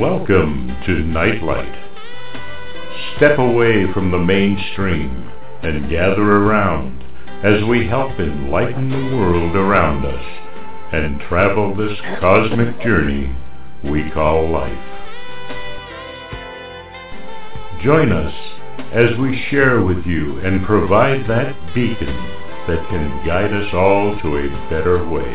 Welcome to Nightlight. Step away from the mainstream and gather around as we help enlighten the world around us and travel this cosmic journey we call life. Join us as we share with you and provide that beacon that can guide us all to a better way.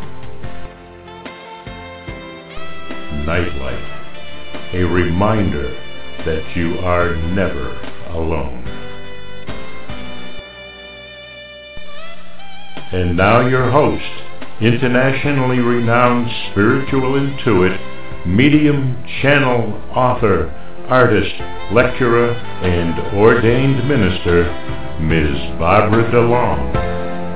Nightlight, a reminder that you are never alone. And now your host, internationally renowned spiritual intuit, medium, channel, author, artist, lecturer, and ordained minister, Ms. Barbara DeLong.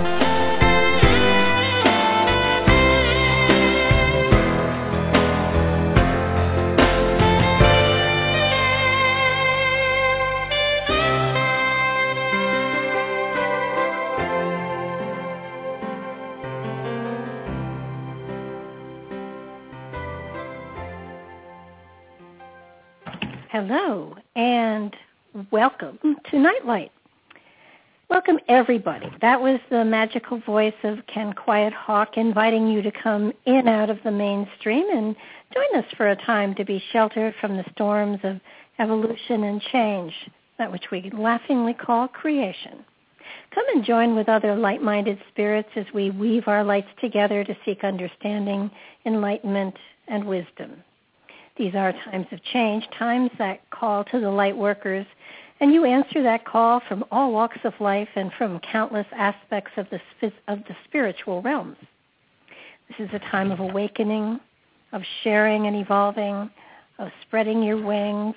Hello, and welcome to Nightlight. Welcome, everybody. That was the magical voice of Ken Quiet Hawk inviting you to come in out of the mainstream and join us for a time to be sheltered from the storms of evolution and change, that which we laughingly call creation. Come and join with other light-minded spirits as we weave our lights together to seek understanding, enlightenment, and wisdom. These are times of change, times that call to the light workers, and you answer that call from all walks of life and from countless aspects of the spiritual realms. This is a time of awakening, of sharing and evolving, of spreading your wings.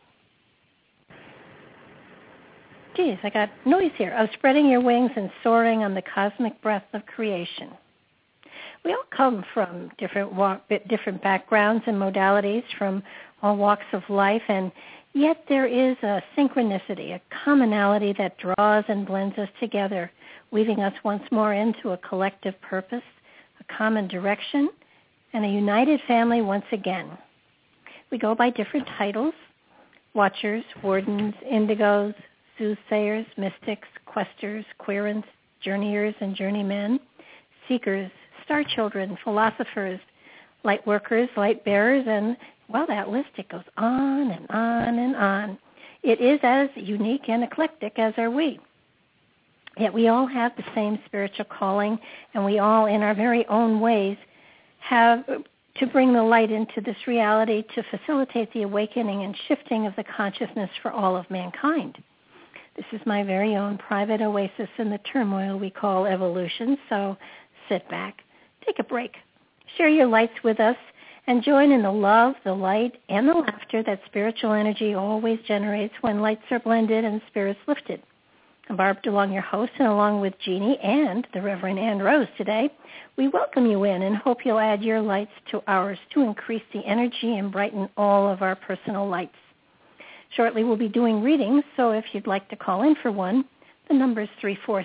Geez, I got noise here. Of spreading your wings and soaring on the cosmic breath of creation. We all come from different backgrounds and modalities, from all walks of life, and yet there is a synchronicity, a commonality that draws and blends us together, weaving us once more into a collective purpose, a common direction, and a united family once again. We go by different titles: watchers, wardens, indigos, soothsayers, mystics, questers, querents, journeyers and journeymen, seekers, star children, philosophers, light workers, light bearers, and, well, that list, it goes on and on and on. It is as unique and eclectic as are we. Yet we all have the same spiritual calling, and we all, in our very own ways, have to bring the light into this reality to facilitate the awakening and shifting of the consciousness for all of mankind. This is my very own private oasis in the turmoil we call evolution, so sit back, take a break, share your lights with us, and join in the love, the light, and the laughter that spiritual energy always generates when lights are blended and spirits lifted. I'm Barb DeLong, your host, and along with Jeannie and the Reverend Ann Rose today, we welcome you in and hope you'll add your lights to ours to increase the energy and brighten all of our personal lights. Shortly we'll be doing readings, so if you'd like to call in for one, the number is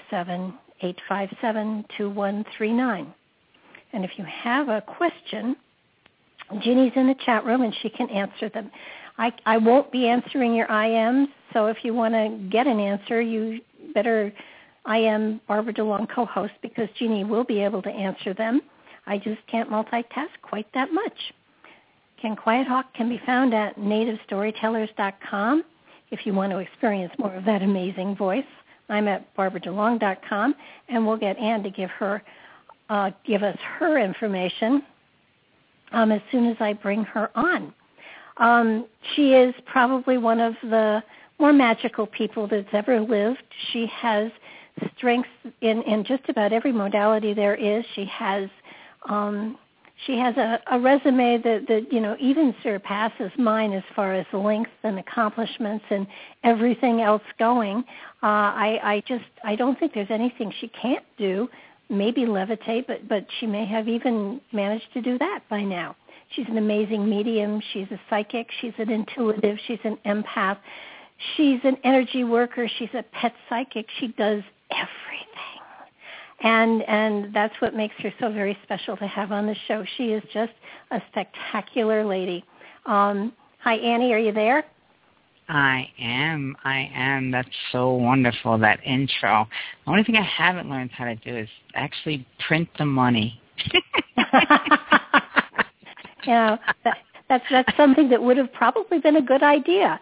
347-857-2139. And if you have a question, Ginny's in the chat room and she can answer them. I won't be answering your IMs, so if you want to get an answer, you better IM Barbara DeLong co-host, because Ginny will be able to answer them. I just can't multitask quite that much. Ken Quiet Hawk can be found at nativestorytellers.com if you want to experience more of that amazing voice. I'm at barbaradelong.com, and we'll get Ann to give us her information as soon as I bring her on. She is probably one of the more magical people that's ever lived. She has strengths in just about every modality there is. She has a resume that even surpasses mine as far as length and accomplishments and everything else going. I don't think there's anything she can't do. Maybe levitate, but she may have even managed to do that by now. She's an amazing medium. She's a psychic. She's an intuitive. She's an empath. She's an energy worker. She's a pet psychic. She does everything. And that's what makes her so very special to have on the show. She is just a spectacular lady. Hi, Annie, are you there? I am. That's so wonderful, that intro. The only thing I haven't learned how to do is actually print the money. That's something that would have probably been a good idea.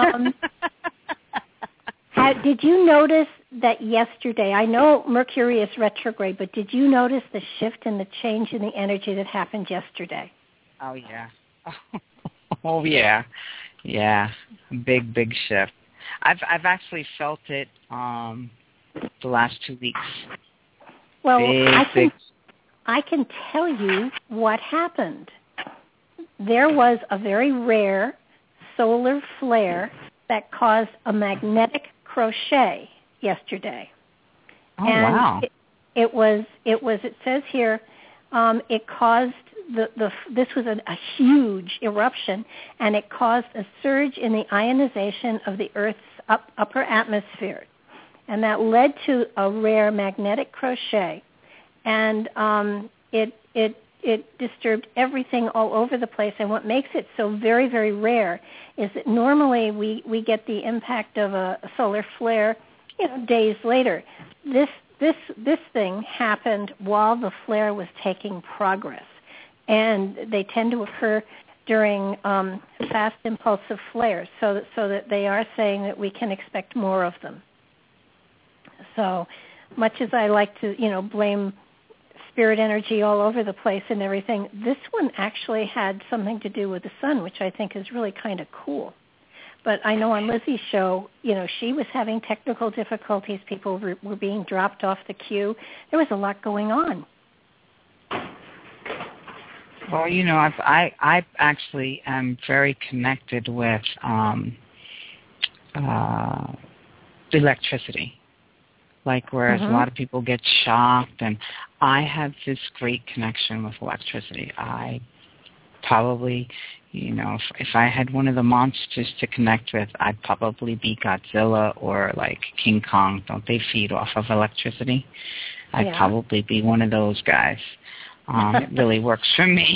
Did you notice that yesterday, I know Mercury is retrograde, but did you notice the shift and the change in the energy that happened yesterday? Oh, yeah. Oh, yeah. Yeah, big shift. I've actually felt it the last 2 weeks. Well, I can tell you what happened. There was a very rare solar flare that caused a magnetic crochet yesterday. Oh, and wow. It says here, it caused this was a huge eruption, and it caused a surge in the ionization of the Earth's upper atmosphere, and that led to a rare magnetic crochet, and it disturbed everything all over the place. And what makes it so very, very rare is that normally we get the impact of a solar flare, days later. This thing happened while the flare was taking progress. And they tend to occur during fast impulsive flares, so that they are saying that we can expect more of them. So much as I like to, blame spirit energy all over the place and everything, this one actually had something to do with the sun, which I think is really kind of cool. But I know on Lizzie's show, she was having technical difficulties. People were being dropped off the queue. There was a lot going on. Well, I actually am very connected with electricity. Like, whereas a lot of people get shocked, and I have this great connection with electricity. I probably, if I had one of the monsters to connect with, I'd probably be Godzilla or like King Kong. Don't they feed off of electricity? I'd probably be one of those guys. It really works for me.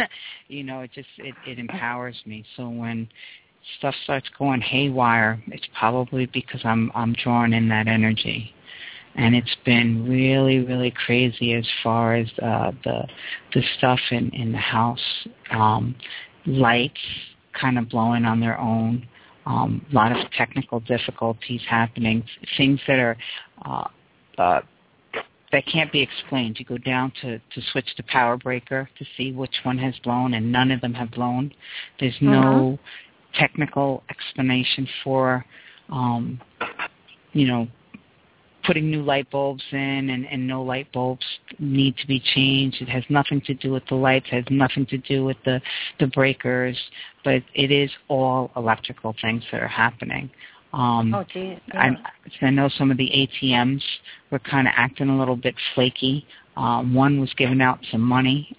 It empowers me. So when stuff starts going haywire, it's probably because I'm drawing in that energy. And it's been really, really crazy as far as the stuff in the house. Lights kind of blowing on their own. A lot of technical difficulties happening. Things that are that can't be explained. You go down to switch the power breaker to see which one has blown, and none of them have blown. There's no technical explanation for, putting new light bulbs in, and no light bulbs need to be changed. It has nothing to do with the lights, has nothing to do with the breakers, but it is all electrical things that are happening. Geez. Yeah. I know some of the ATMs were kind of acting a little bit flaky. One was giving out some money,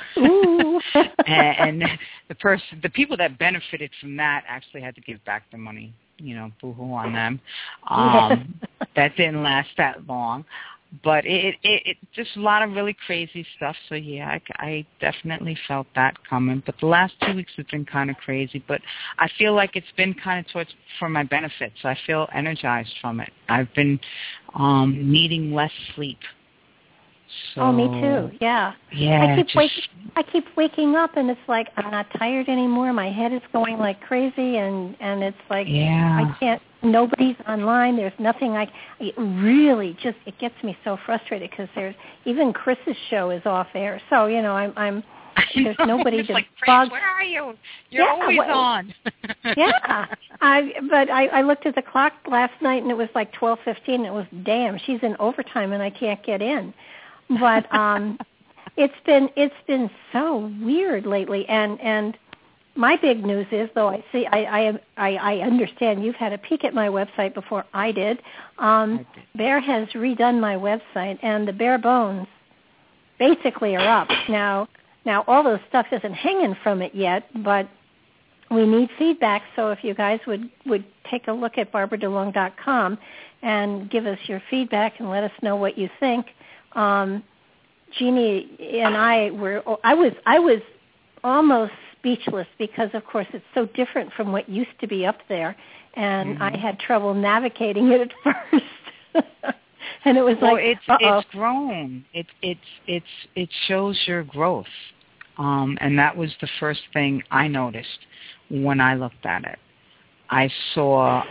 and the people that benefited from that actually had to give back the money. Boo-hoo on them. That didn't last that long. But it just a lot of really crazy stuff. So, yeah, I definitely felt that coming. But the last 2 weeks have been kind of crazy. But I feel like it's been kind of for my benefit. So I feel energized from it. I've been needing less sleep. So, me too. Yeah. Yeah. I keep waking up, and it's like I'm not tired anymore. My head is going like crazy, and it's like I can't. Nobody's online. There's nothing. It really just it gets me so frustrated because even Chris's show is off air. So I'm there's nobody to like, bug. Where are you? You're always on. Yeah. I looked at the clock last night, and it was like 12:15. It was damn. She's in overtime, and I can't get in. But it's been so weird lately, and my big news is, though I understand you've had a peek at my website before I did. Bear has redone my website, and the bare bones basically are up now. All those stuff isn't hanging from it yet, but we need feedback. So if you guys would take a look at BarbaraDeLong.com and give us your feedback and let us know what you think. Jeannie and I was almost speechless because, of course, it's so different from what used to be up there, and I had trouble navigating it at first. And it was it's grown. It shows your growth, and that was the first thing I noticed when I looked at it. I saw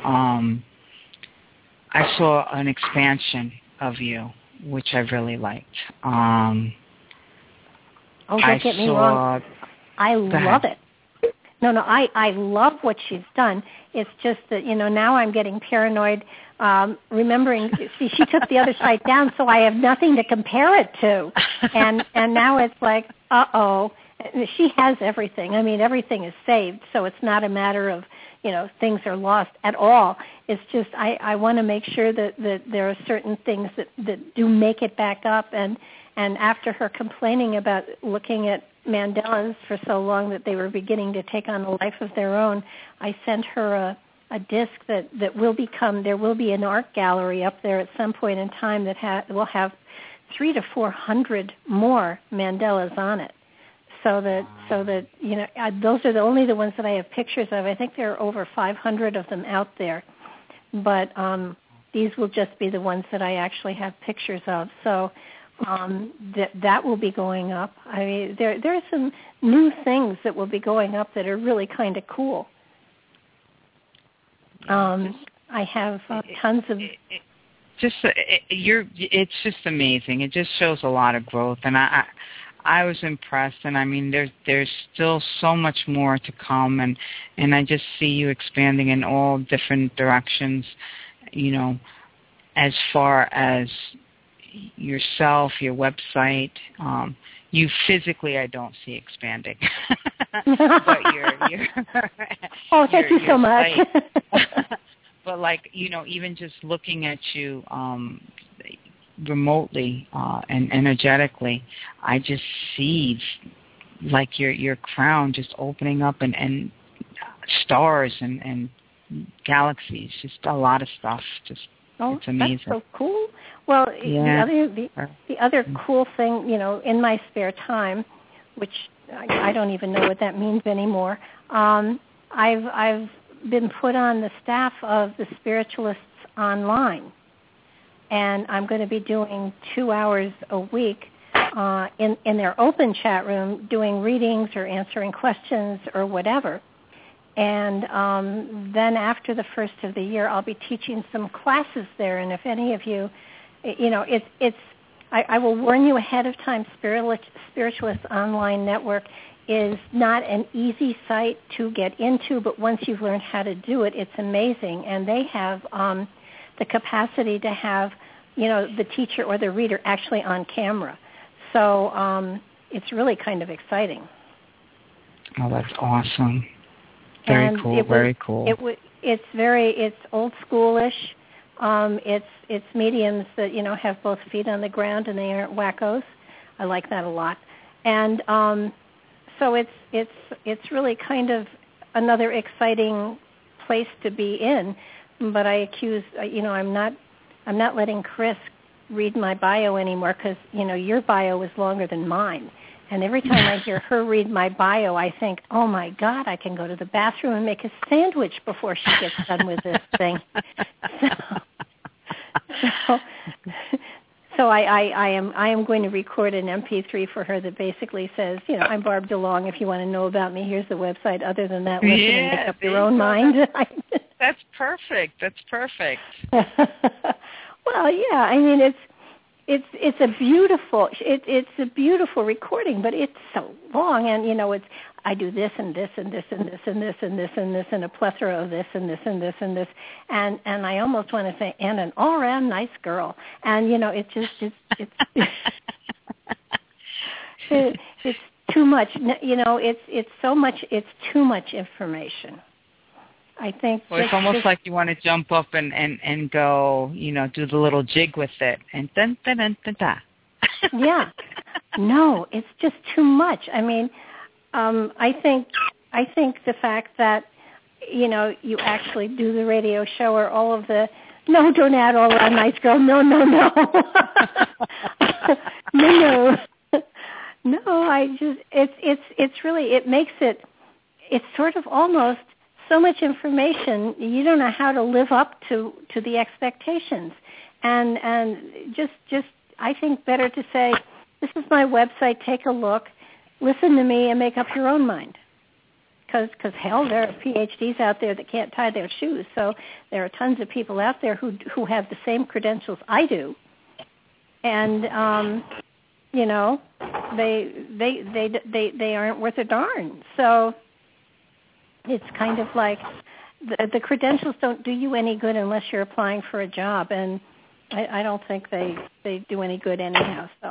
an expansion of you, which I really liked. Don't get me wrong. I love it. No, I love what she's done. It's just that, now I'm getting paranoid, remembering, see, she took the other site down, so I have nothing to compare it to. And now it's like, uh-oh. She has everything. I mean, everything is saved, so it's not a matter of, things are lost at all. It's just I want to make sure that there are certain things that do make it back up. And after her complaining about looking at mandalas for so long that they were beginning to take on a life of their own, I sent her a disc that will become, there will be an art gallery up there at some point in time that will have 300 to 400 more mandalas on it. So that those are only the ones that I have pictures of. I think there are over 500 of them out there, but these will just be the ones that I actually have pictures of. So that will be going up. I mean, there are some new things that will be going up that are really kind of cool. I have tons of. It's just amazing. It just shows a lot of growth, and I was impressed, and I mean, there's still so much more to come, and I just see you expanding in all different directions, as far as yourself, your website. You physically, I don't see expanding, but you're oh, thank you so much. But even just looking at you. Remotely and energetically, I just see like your crown just opening up and stars and galaxies, just a lot of stuff. It's amazing. That's so cool. Well, yeah. the other cool thing, in my spare time, which I don't even know what that means anymore, I've been put on the staff of the Spiritualists Online. And I'm going to be doing 2 hours a week in their open chat room, doing readings or answering questions or whatever. And then after the first of the year, I'll be teaching some classes there. And if any of you, I will warn you ahead of time, Spiritualist Online Network is not an easy site to get into, but once you've learned how to do it, it's amazing. And they have the capacity to have, the teacher or the reader actually on camera. So it's really kind of exciting. Oh, that's awesome. Very cool. It's old schoolish. It's mediums that, have both feet on the ground and they aren't wackos. I like that a lot. And so it's really kind of another exciting place to be in. But I accuse, I'm not letting Chris read my bio anymore because, your bio is longer than mine. And every time I hear her read my bio, I think, oh, my God, I can go to the bathroom and make a sandwich before she gets done with this thing. So I am going to record an MP3 for her that basically says, I'm Barb DeLong. If you want to know about me, here's the website. Other than that, listen and make up your own mind. That's perfect. Well, yeah. I mean, it's a beautiful recording, but it's so long, and it's I do this and this and this and this and this and this and this and a plethora of this and this and this and this, and I almost want to say, and an all-around nice girl, and it's it's too much, it's so much, it's too much information. I think it's almost like you want to jump up and go, do the little jig with it, and dun dun dun dun dun. Yeah, no, it's just too much. I mean, I think the fact that you actually do the radio show or all of the don't add all around nice girl, no, no. I just it's really, it makes it it's sort of almost so much information, you don't know how to live up to the expectations. And just I think better to say, this is my website, take a look, listen to me, and make up your own mind. Because hell, there are PhDs out there that can't tie their shoes. So there are tons of people out there who have the same credentials I do, and they aren't worth a darn. So it's kind of like the credentials don't do you any good unless you're applying for a job, and I don't think they do any good anyhow. So.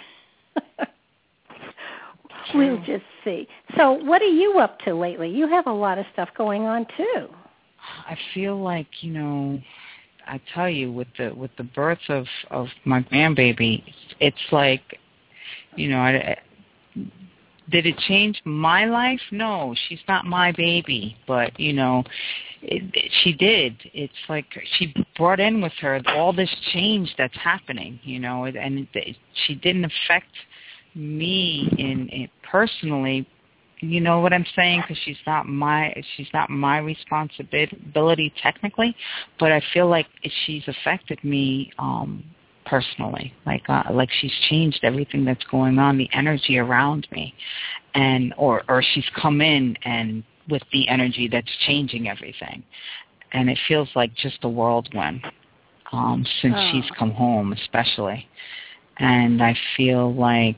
We'll just see. So what are you up to lately? You have a lot of stuff going on too. I feel like, I tell you, with the birth of my grandbaby, it's like, did it change my life? No, she's not my baby, but she did. It's like she brought in with her all this change that's happening, and she didn't affect me in personally, you know what I'm saying? Because she's not my responsibility technically, but I feel like she's affected me personally. Like she's changed everything that's going on, the energy around me, and or she's come in and with the energy that's changing everything, and it feels like just a whirlwind since she's come home, especially, and I feel like.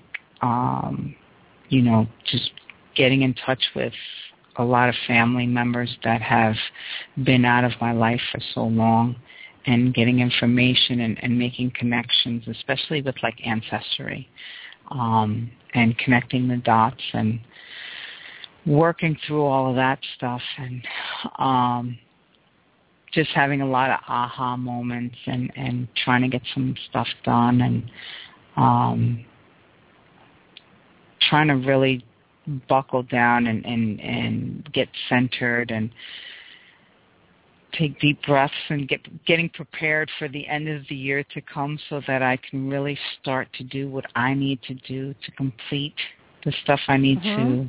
Just getting in touch with a lot of family members that have been out of my life for so long and getting information and making connections, especially with like ancestry, and connecting the dots and working through all of that stuff, and just having a lot of aha moments and trying to get some stuff done, and trying to really buckle down and get centered and take deep breaths and getting prepared for the end of the year to come so that I can really start to do what I need to do to complete the stuff I need to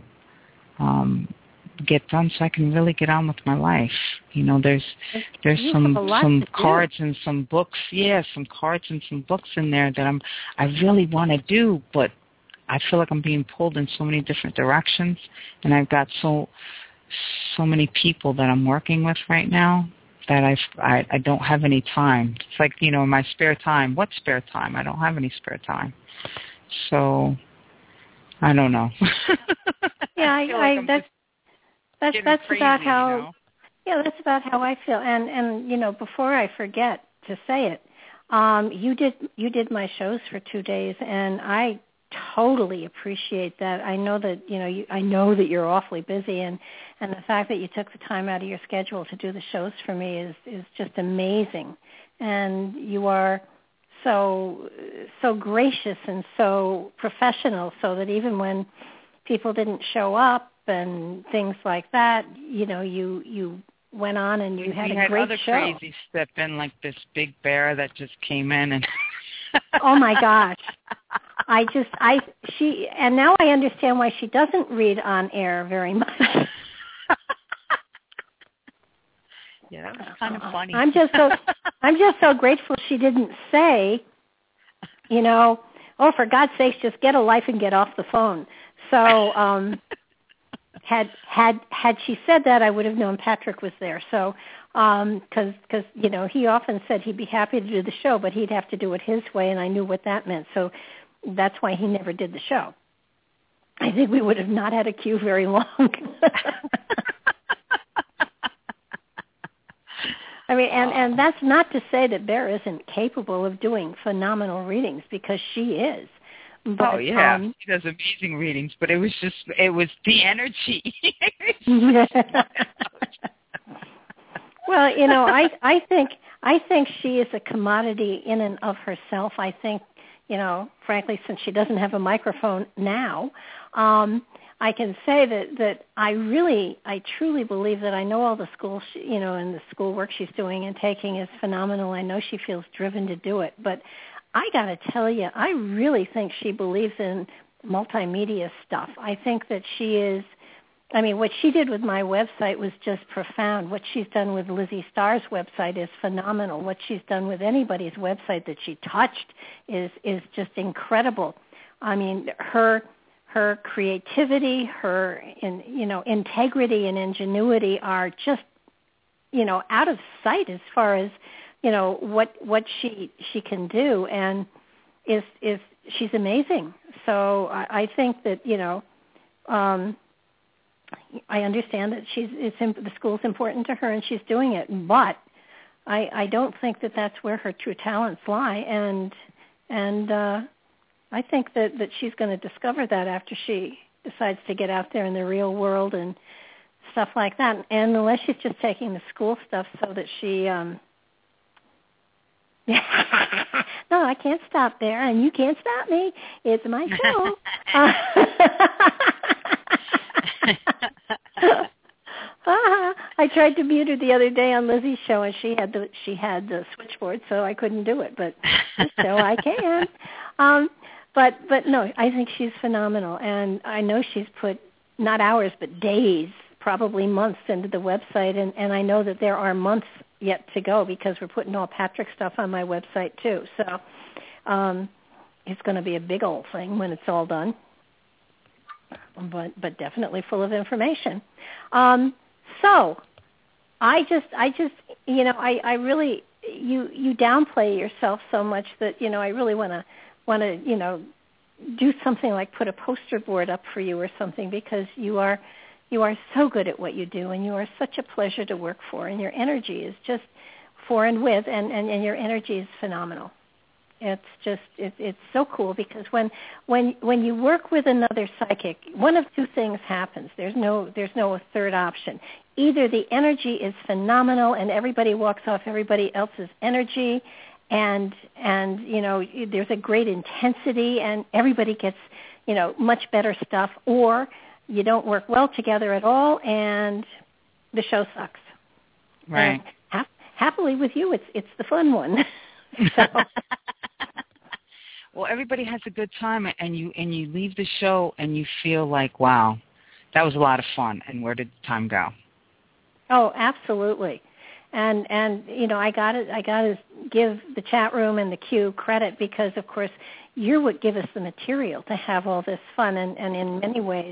get done so I can really get on with my life. There's some cards and some books. Yeah, some cards and some books in there that I really want to do, but I feel like I'm being pulled in so many different directions, and I've got so many people that I'm working with right now that I don't have any time. It's like, my spare time. What spare time? I don't have any spare time. So I don't know. Yeah, that's crazy, about how. Yeah, that's about how I feel. And before I forget to say it, you did my shows for 2 days, and I totally appreciate that. I know that I know that you're awfully busy, and the fact that you took the time out of your schedule to do the shows for me is just amazing. And you are so gracious and so professional, so that even when people didn't show up and things like that, you went on and you had a great show. Other crazy step in, like this big bear that just came in and. Oh my gosh. And now I understand why she doesn't read on air very much. Yeah, that was kind of funny. I'm just so grateful she didn't say, oh, for God's sakes, just get a life and get off the phone. So, had she said that, I would have known Patrick was there. So, because he often said he'd be happy to do the show, but he'd have to do it his way, and I knew what that meant. So that's why he never did the show. I think we would have not had a queue very long. I mean, and that's not to say that Bear isn't capable of doing phenomenal readings, because she is. But, she does amazing readings, but it was the energy. Well, I think she is a commodity in and of herself. I think, frankly, since she doesn't have a microphone now, I can say that I truly believe that I know all the school, and the schoolwork she's doing and taking is phenomenal. I know she feels driven to do it, but I got to tell you, I really think she believes in multimedia stuff. I think that she is I mean, what she did with my website was just profound. What she's done with Lizzie Starr's website is phenomenal. What she's done with anybody's website that she touched is just incredible. I mean, her creativity, her integrity and ingenuity are just out of sight as far as what she can do, and is she's amazing. So I think that I understand that the school's important to her and she's doing it, but I don't think that that's where her true talents lie, and I think that she's going to discover that after she decides to get out there in the real world and stuff like that. And unless she's just taking the school stuff so that she no, I can't stop there, and you can't stop me. It's my show. I tried to mute her the other day on Lizzie's show, and she had the switchboard, so I couldn't do it. But this show I can. But no, I think she's phenomenal, and I know she's put not hours but days, probably months into the website, and I know that there are months yet to go because we're putting all Patrick's stuff on my website too. So it's going to be a big old thing when it's all done, but definitely full of information. So I really you downplay yourself so much that I really want to do something like put a poster board up for you or something, because you are so good at what you do, and you are such a pleasure to work for, and your energy is just for and with, and your energy is phenomenal. It's just it's so cool, because when you work with another psychic, one of two things happens. There's no third option. Either the energy is phenomenal and everybody walks off everybody else's energy, and there's a great intensity and everybody gets much better stuff, or you don't work well together at all and the show sucks. Right. Happily with you, it's the fun one. So. Well, everybody has a good time, and you leave the show and you feel like, wow, that was a lot of fun. And where did the time go? Oh, absolutely. And I gotta give the chat room and the queue credit, because of course you're what give us the material to have all this fun, and in many ways,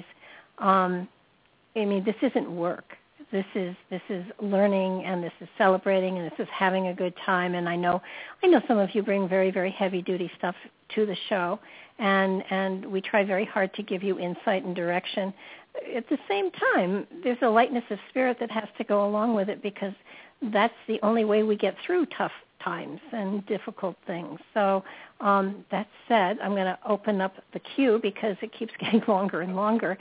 this isn't work. This is learning, and this is celebrating, and this is having a good time. And I know some of you bring very, very heavy duty stuff to the show, and we try very hard to give you insight and direction. At the same time, there's a lightness of spirit that has to go along with it, because that's the only way we get through tough times and difficult things. So that said, I'm going to open up the queue because it keeps getting longer and longer.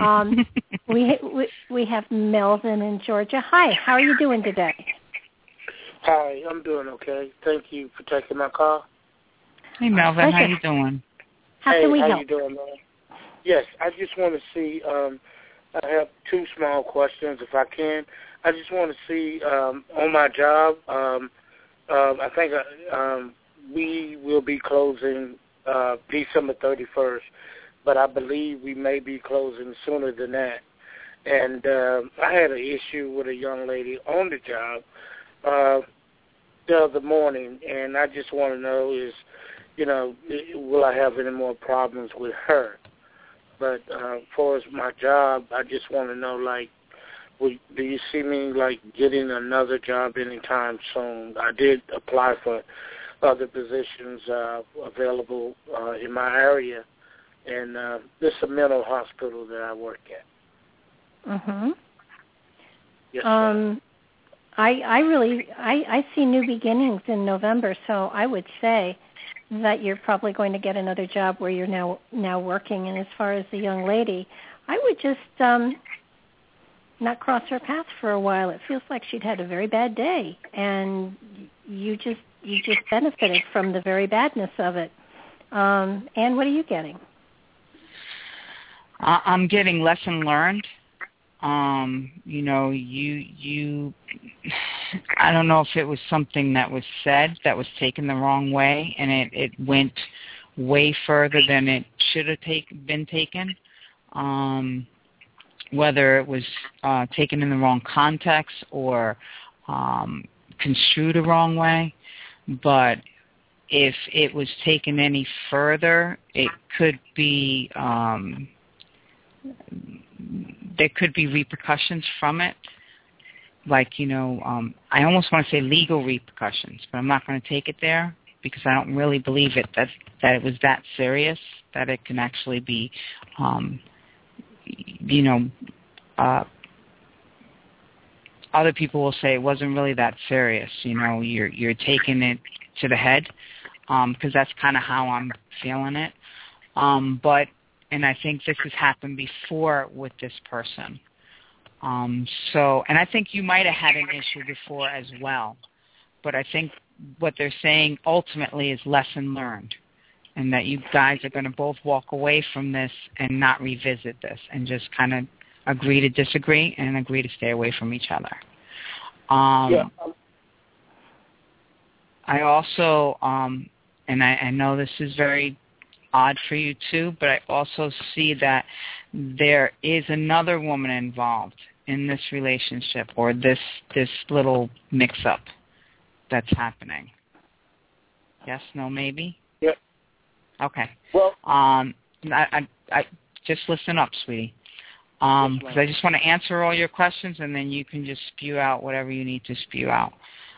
We have Melvin in Georgia. Hi, how are you doing today? Hi, I'm doing okay. Thank you for taking my call. Hey, Melvin, how you doing? How can we help? How you doing, man? Yes, I just want to see, I have two small questions, if I can. I just want to see, on my job, I think we will be closing December 31st, but I believe we may be closing sooner than that. And I had an issue with a young lady on the job the other morning, and I just want to know is, will I have any more problems with her? But as far as my job, I just want to know, do you see me, getting another job anytime soon? I did apply for other positions available in my area, and this is a mental hospital that I work at. Mm-hmm. Yes, I see new beginnings in November, so I would say that you're probably going to get another job where you're now working. And as far as the young lady, I would just not cross her path for a while. It feels like she'd had a very bad day, and you just benefited from the very badness of it. And what are you getting? I'm getting lesson learned. I don't know if it was something that was said that was taken the wrong way, and it went way further than it should have been taken. whether it was taken in the wrong context or construed the wrong way. But if it was taken any further, it could be there could be repercussions from it. Like, I almost want to say legal repercussions, but I'm not going to take it there because I don't really believe that it was that serious, that it can actually be, other people will say it wasn't really that serious. You're taking it to the head, because that's kind of how I'm feeling it. And I think this has happened before with this person. And I think you might have had an issue before as well. But I think what they're saying ultimately is lesson learned, and that you guys are going to both walk away from this and not revisit this and just kind of agree to disagree and agree to stay away from each other. I also, and I know this is very odd for you too, but I also see that there is another woman involved in this relationship or this little mix-up that's happening. Yes, no, maybe? Yep. Okay. Well, I just listen up, sweetie. Because I just want to answer all your questions, and then you can just spew out whatever you need to spew out.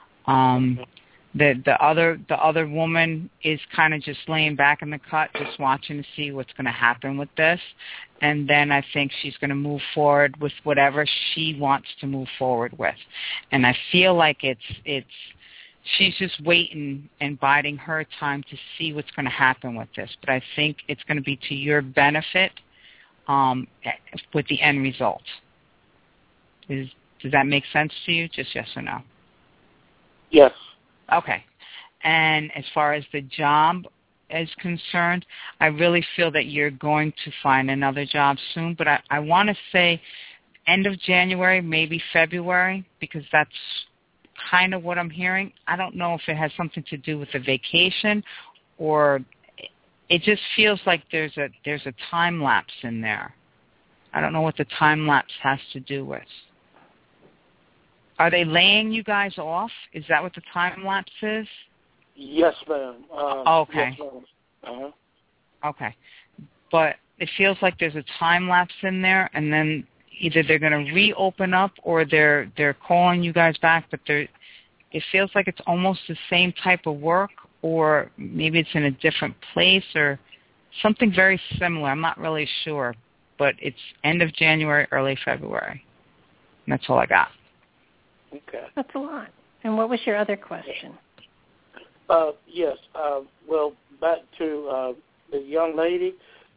The other woman is kind of just laying back in the cut, just watching to see what's going to happen with this, and then I think she's going to move forward with whatever she wants to move forward with. And I feel like she's just waiting and biding her time to see what's going to happen with this. But I think it's going to be to your benefit with the end result. Does that make sense to you? Just yes or no? Yes. Okay. And as far as the job is concerned, I really feel that you're going to find another job soon. But I want to say end of January, maybe February, because that's kind of what I'm hearing. I don't know if it has something to do with the vacation, or it just feels like there's a time lapse in there. I don't know what the time lapse has to do with. Are they laying you guys off? Is that what the time lapse is? Yes, ma'am. Okay. Yes, ma'am. Uh-huh. Okay. But it feels like there's a time lapse in there, and then either they're going to reopen up or they're calling you guys back, but it feels like it's almost the same type of work, or maybe it's in a different place or something very similar. I'm not really sure, but it's end of January, early February. And that's all I got. Okay. That's a lot. And what was your other question? Yes. Well, back to the young lady.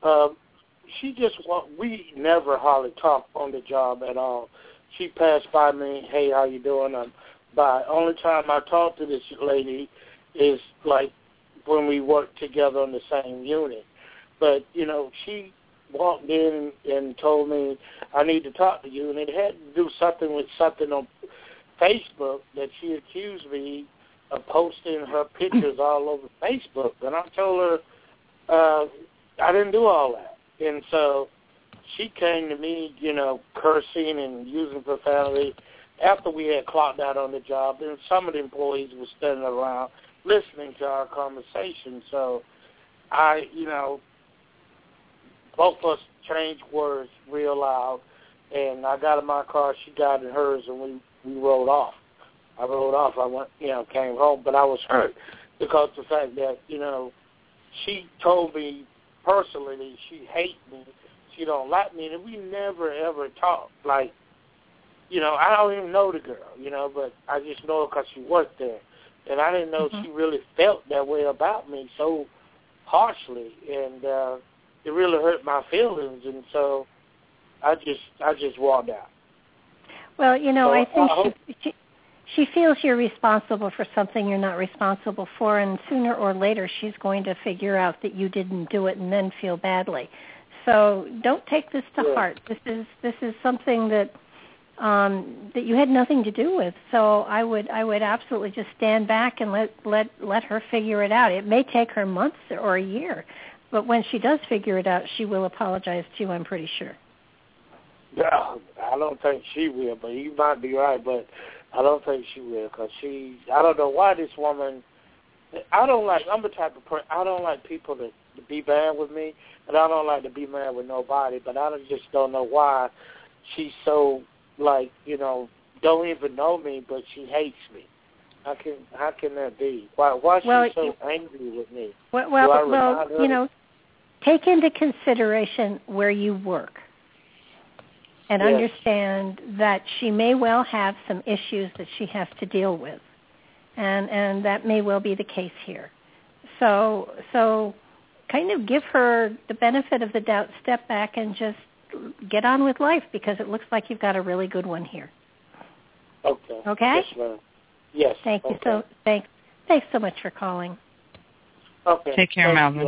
We never hardly talked on the job at all. She passed by me, hey, how you doing? I'm by. Only time I talked to this lady is like when we worked together on the same unit. But, she walked in and told me, I need to talk to you. And it had to do something with something on Facebook that she accused me of posting her pictures all over Facebook. And I told her I didn't do all that. And so she came to me, cursing and using profanity after we had clocked out on the job. And some of the employees were standing around listening to our conversation. So both of us changed words real loud. And I got in my car, she got in hers, and we rode off. I rode off. I went, came home, but I was hurt because of the fact that, she told me personally that she hates me, she don't like me, and we never ever talked. Like, I don't even know the girl, but I just know her because she worked there, and I didn't know she really felt that way about me so harshly, and it really hurt my feelings, and so I just walked out. Well, I think she feels you're responsible for something you're not responsible for, and sooner or later she's going to figure out that you didn't do it and then feel badly. So don't take this to heart. This is something that that you had nothing to do with. So I would absolutely just stand back and let her figure it out. It may take her months or a year, but when she does figure it out, she will apologize to you, I'm pretty sure. No, I don't think she will, but you might be right, but I don't think she will because I don't know why this woman, I'm the type of person, I don't like people to be mad with me, and I don't like to be mad with nobody, but I just don't know why she's so, don't even know me, but she hates me. How can that be? Why is she so angry with me? Well, take into consideration where you work and understand that she may well have some issues that she has to deal with, and that may well be the case here. So kind of give her the benefit of the doubt, step back, and just get on with life because it looks like you've got a really good one here. Okay. Okay? Yes, ma'am. Yes. Thank you. So thanks so much for calling. Okay. Take care, Melvin.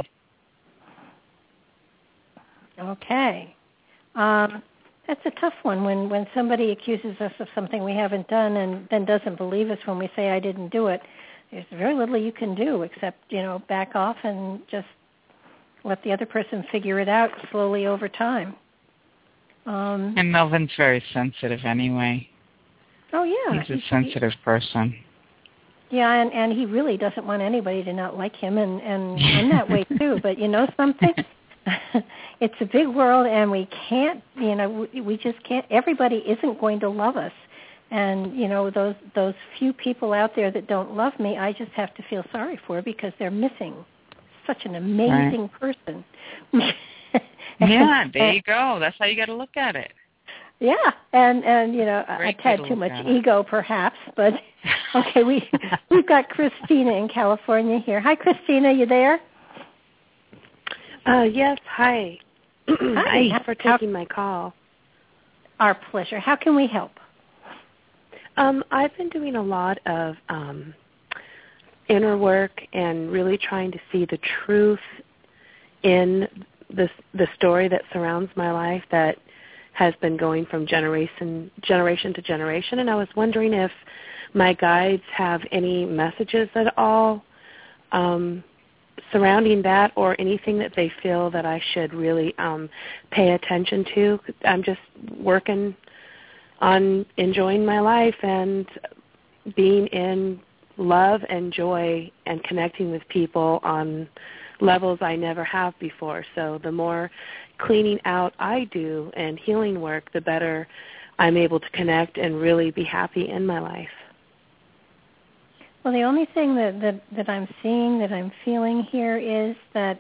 Okay. That's a tough one when somebody accuses us of something we haven't done and then doesn't believe us when we say I didn't do it. There's very little you can do except, back off and just let the other person figure it out slowly over time. And Melvin's very sensitive anyway. Oh, yeah. He's a sensitive person. Yeah, and he really doesn't want anybody to not like him, and I'm that way too. But you know something? It's a big world, and we can't, we just can't, everybody isn't going to love us. And, those few people out there that don't love me, I just have to feel sorry for because they're missing such an amazing person. Yeah, there you go. That's how you got to look at it. Yeah, and I've had too much ego perhaps, but okay, we've got Christina in California here. Hi, Christina, you there? Yes, hi. Hi. Thanks for taking my call. Our pleasure. How can we help? I've been doing a lot of inner work and really trying to see the truth in the story that surrounds my life that has been going from generation to generation. And I was wondering if my guides have any messages at all surrounding that or anything that they feel that I should really pay attention to. I'm just working on enjoying my life and being in love and joy and connecting with people on levels I never have before. So the more cleaning out I do and healing work, the better I'm able to connect and really be happy in my life. Well, the only thing that I'm seeing, that I'm feeling here is that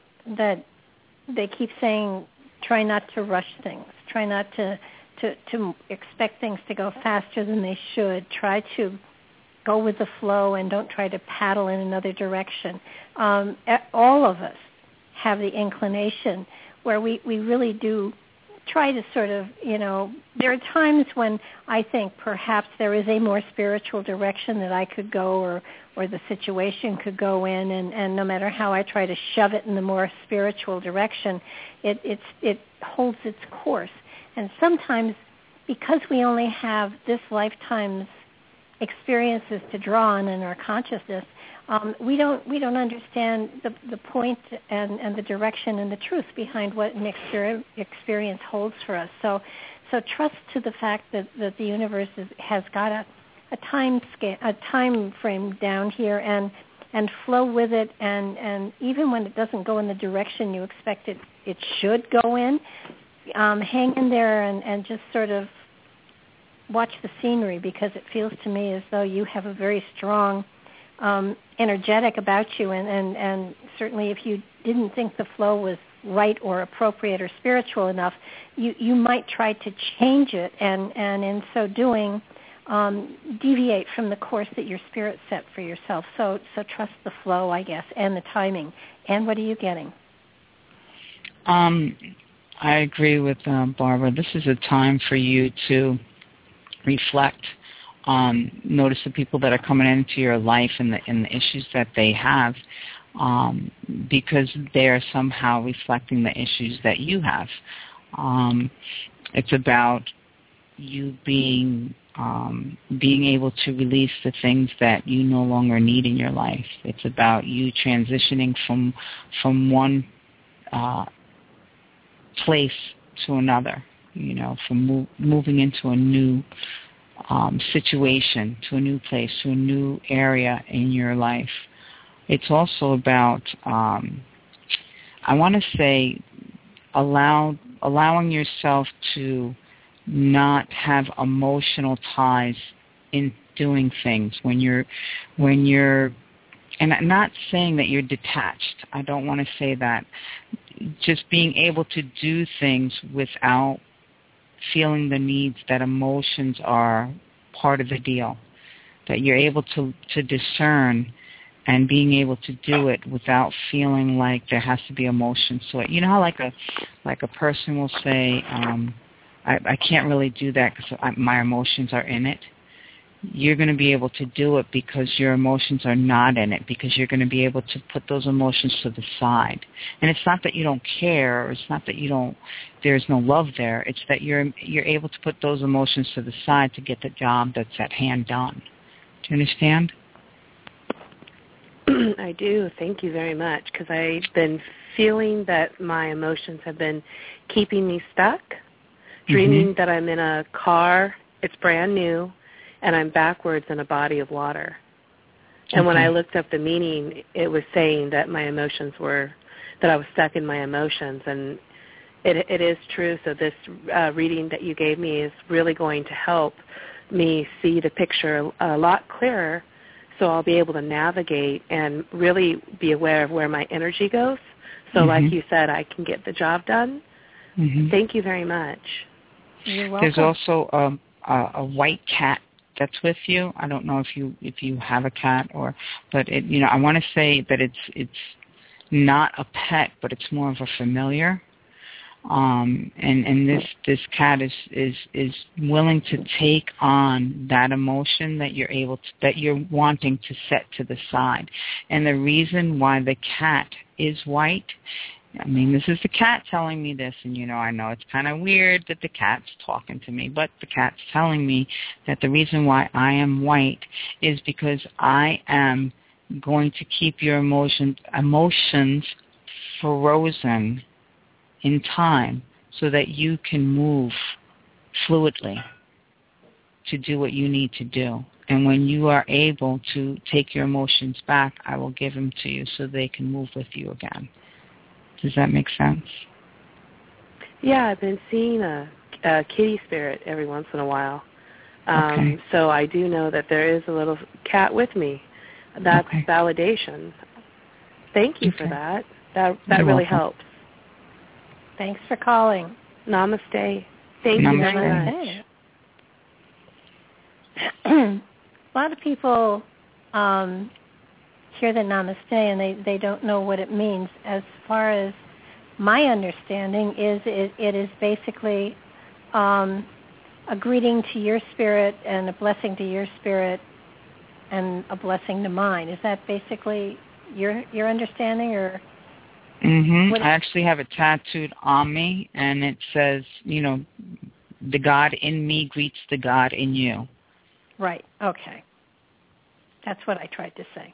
they keep saying, try not to rush things. Try not to expect things to go faster than they should. Try to go with the flow and don't try to paddle in another direction. All of us have the inclination where we really do try to sort of, there are times when I think perhaps there is a more spiritual direction that I could go or the situation could go in, and no matter how I try to shove it in the more spiritual direction, it holds its course. And sometimes because we only have this lifetime's experiences to draw on in our consciousness, we don't understand the point and the direction and the truth behind what an experience holds for us. So trust to the fact that the universe has got a time frame down here, and flow with it. And even when it doesn't go in the direction you expect it should go in, hang in there and just sort of watch the scenery, because it feels to me as though you have a very strong energetic about you, and certainly if you didn't think the flow was right or appropriate or spiritual enough, you might try to change it, and in so doing deviate from the course that your spirit set for yourself. So trust the flow, I guess, and the timing. And what are you getting? I agree with Barbara. This is a time for you to reflect, notice the people that are coming into your life and the issues that they have, because they're somehow reflecting the issues that you have. It's about you being able to release the things that you no longer need in your life. It's about you transitioning from one place to another. moving into a new situation, to a new place, to a new area in your life. It's also about, I want to say, allowing yourself to not have emotional ties in doing things when you're, and I'm not saying that you're detached. I don't want to say that. Just being able to do things without feeling the needs that emotions are part of the deal, that you're able to discern and being able to do it without feeling like there has to be emotion. So you know how like a person will say, I can't really do that because my emotions are in it. You're going to be able to do it because your emotions are not in it, because you're going to be able to put those emotions to the side. And it's not that you don't care, or it's not that there's no love there. It's that you're able to put those emotions to the side to get the job that's at hand done. Do you understand? I do. Thank you very much, because I've been feeling that my emotions have been keeping me stuck, dreaming that I'm in a car, it's brand new, and I'm backwards in a body of water. And when I looked up the meaning, it was saying that my emotions were, that I was stuck in my emotions. And it is true. So this reading that you gave me is really going to help me see the picture a lot clearer, so I'll be able to navigate and really be aware of where my energy goes. So like you said, I can get the job done. Thank you very much. You're welcome. There's also a white cat that's with you. I don't know if you have a cat, but I want to say that it's not a pet, but it's more of a familiar. And this cat is willing to take on that emotion that you're wanting to set to the side. And the reason why the cat is white, I mean, this is the cat telling me this, and I know it's kind of weird that the cat's talking to me, but the cat's telling me that the reason why I am white is because I am going to keep your emotions frozen in time so that you can move fluidly to do what you need to do. And when you are able to take your emotions back, I will give them to you so they can move with you again. Does that make sense? Yeah, I've been seeing a kitty spirit every once in a while. Okay. So I do know that there is a little cat with me. That's validation. Thank you for that. That really helps. Thanks for calling. Namaste. Thank you very much. A lot of people hear the namaste and they don't know what it means. As far as my understanding is, it is basically a greeting to your spirit and a blessing to your spirit and a blessing to mine. Is that basically your understanding, or? I actually have it tattooed on me, and it says, the God in me greets the God in you. Right. Okay. That's what I tried to say.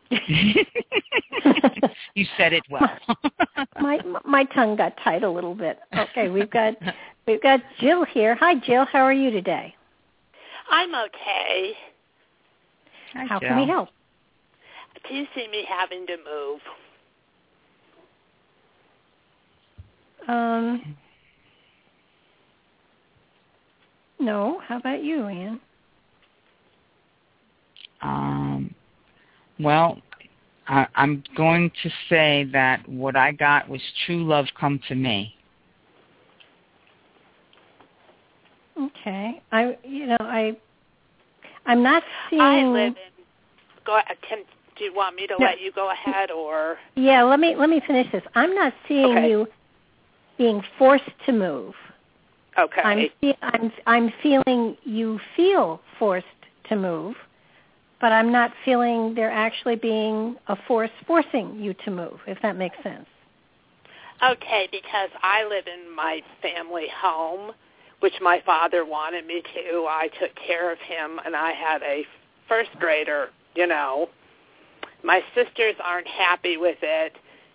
You said it well. my tongue got tight a little bit. Okay, we've got Jill here. Hi, Jill. How are you today? I'm okay. Hi, How Jill. can we help? Do you see me having to move? No. How about you, Ann? Well, I'm going to say that what I got was true love come to me. Okay. I'm not seeing. I live in. Do you want me to let you go ahead, or? Yeah. Let me finish this. I'm not seeing you being forced to move. Okay. I'm feeling you feel forced to move, but I'm not feeling there actually being a force forcing you to move, if that makes sense. Okay, because I live in my family home, which my father wanted me to. I took care of him, and I had a first grader, My sisters aren't happy with it,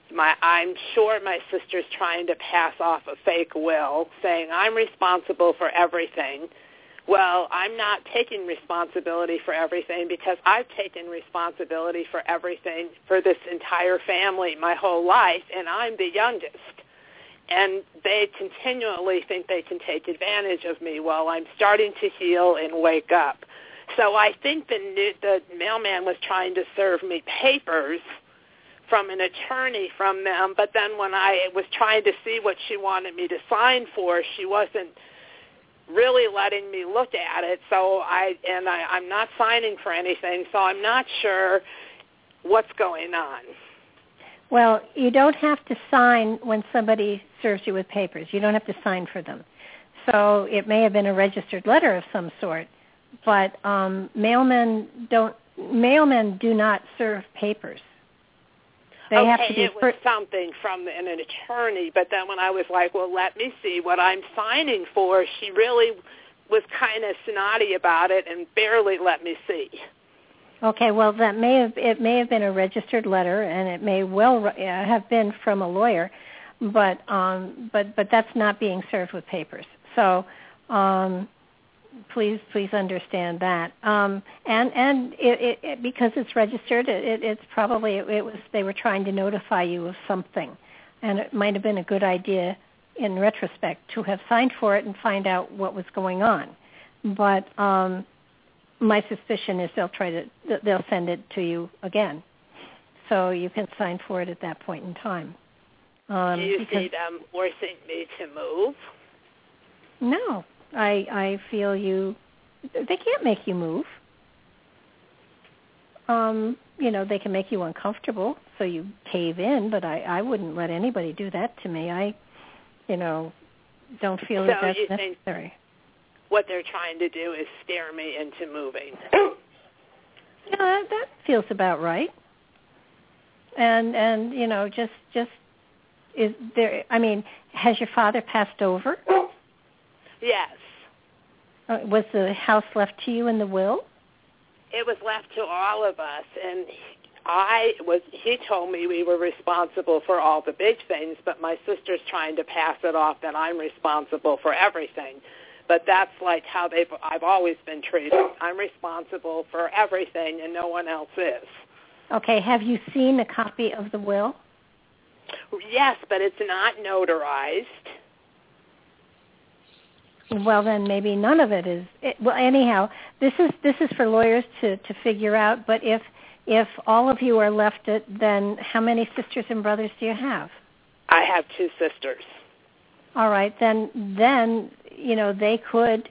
I'm sure my sister's trying to pass off a fake will, saying I'm responsible for everything. Well, I'm not taking responsibility for everything because I've taken responsibility for everything for this entire family my whole life, and I'm the youngest. And they continually think they can take advantage of me while I'm starting to heal and wake up. So I think the mailman was trying to serve me papers from an attorney from them, but then when I was trying to see what she wanted me to sign for, she wasn't really letting me look at it. So I'm not signing for anything, so I'm not sure what's going on. Well, you don't have to sign when somebody serves you with papers. You don't have to sign for them. So it may have been a registered letter of some sort, but mailmen do not serve papers. They have to be it was something from an attorney, but then when I was like, well, let me see what I'm signing for, she really was kind of snotty about it and barely let me see. Okay, well, it may have been a registered letter, and it may well have been from a lawyer, but that's not being served with papers. So please understand that. And it because it's registered, it's probably they were trying to notify you of something, and it might have been a good idea in retrospect to have signed for it and find out what was going on. But my suspicion is they'll send it to you again, so you can sign for it at that point in time. Do you see them forcing me to move? No, I feel they can't make you move. They can make you uncomfortable, so you cave in, but I wouldn't let anybody do that to me. I don't feel that's necessary. What they're trying to do is scare me into moving. Yeah, that feels about right. And just is there? I mean, has your father passed over? Yes. Was the house left to you in the will? It was left to all of us, and he told me we were responsible for all the big things, but my sister's trying to pass it off that I'm responsible for everything. But that's like how I've always been treated. I'm responsible for everything, and no one else is. Okay. Have you seen a copy of the will? Yes, but it's not notarized. Well, then maybe none of it is. Well, anyhow, this is for lawyers to figure out. But if all of you are left it, then how many sisters and brothers do you have? I have 2 sisters. All right, then they could,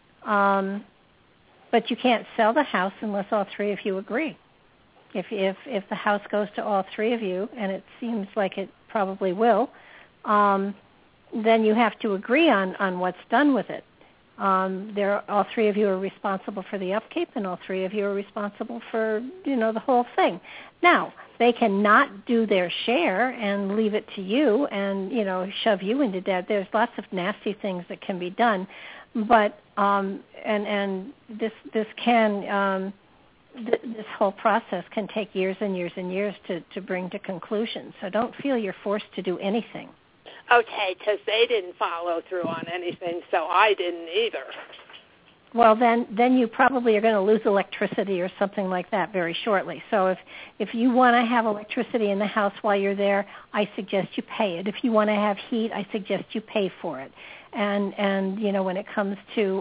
but you can't sell the house unless all 3 of you agree. If the house goes to all 3 of you, and it seems like it probably will, then you have to agree on what's done with it. All 3 of you are responsible for the upkeep, and all 3 of you are responsible for the whole thing. Now, they cannot do their share and leave it to you and shove you into debt. There's lots of nasty things that can be done, but and this can this whole process can take years and years and years to bring to conclusion. So don't feel you're forced to do anything. Okay, because they didn't follow through on anything, so I didn't either. Well, then you probably are going to lose electricity or something like that very shortly. So if you want to have electricity in the house while you're there, I suggest you pay it. If you want to have heat, I suggest you pay for it. And when it comes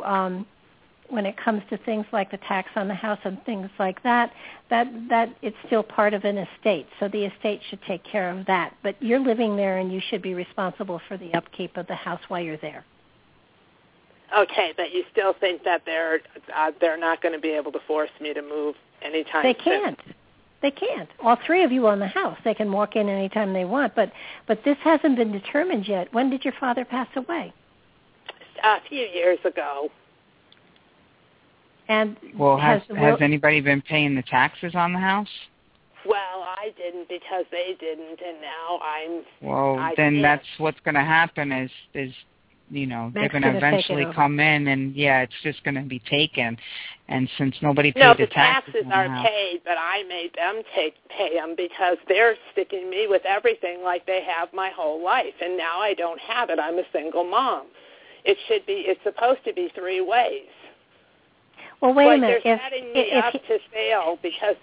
to things like the tax on the house and things like that it's still part of an estate. So the estate should take care of that. But you're living there, and you should be responsible for the upkeep of the house while you're there. Okay, but you still think that they're not going to be able to force me to move anytime soon? They can't. All 3 of you own the house. They can walk in anytime they want. But this hasn't been determined yet. When did your father pass away? A few years ago. And has anybody been paying the taxes on the house? Well, I didn't because they didn't, and now I'm. Well, then that's what's going to happen is they're going to eventually come in, and it's just going to be taken. And since nobody paid the taxes are paid, but I made them pay them because they're sticking me with everything like they have my whole life, and now I don't have it. I'm a single mom. It's supposed to be 3 ways. Well, wait a minute. They're setting me up to fail because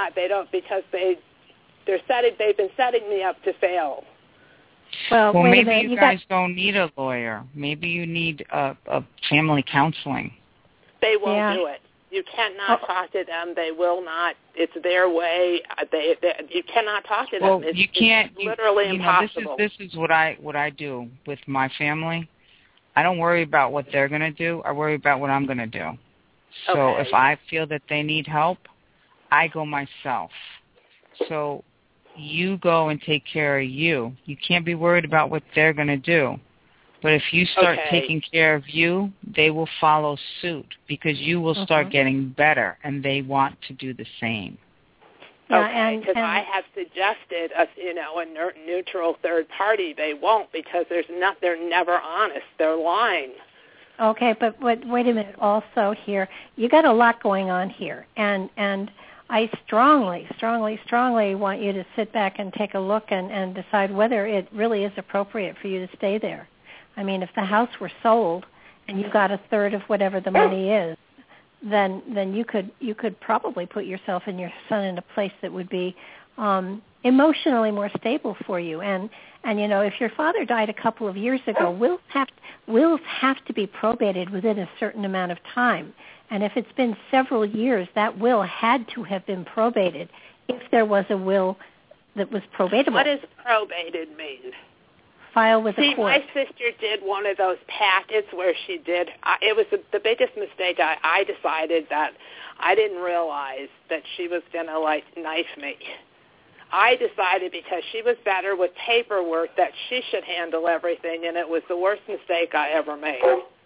they've been setting me up to fail. Well, maybe you guys don't need a lawyer. Maybe you need a family counseling. They won't do it. You cannot talk to them. They will not. It's their way. You cannot talk to them. Well, you can't. It's literally impossible. This is what I do with my family. I don't worry about what they're going to do. I worry about what I'm going to do. So if I feel that they need help, I go myself. So you go and take care of you. You can't be worried about what they're going to do. But if you start taking care of you, they will follow suit because you will start getting better, and they want to do the same. Because I have suggested a neutral third party. They won't because they're never honest. They're lying. Okay, but wait a minute. Also here, you got a lot going on here, and I strongly want you to sit back and take a look and decide whether it really is appropriate for you to stay there. I mean, if the house were sold and you got a third of whatever the money is, then you could probably put yourself and your son in a place that would be emotionally more stable for you. And if your father died a couple of years ago, wills have to be probated within a certain amount of time. And if it's been several years, that will had to have been probated if there was a will that was probatable. What does probated mean? File with the court. My sister did one of those packets where she did. It was the biggest mistake. I decided that I didn't realize that she was going to knife me. I decided because she was better with paperwork that she should handle everything, and it was the worst mistake I ever made.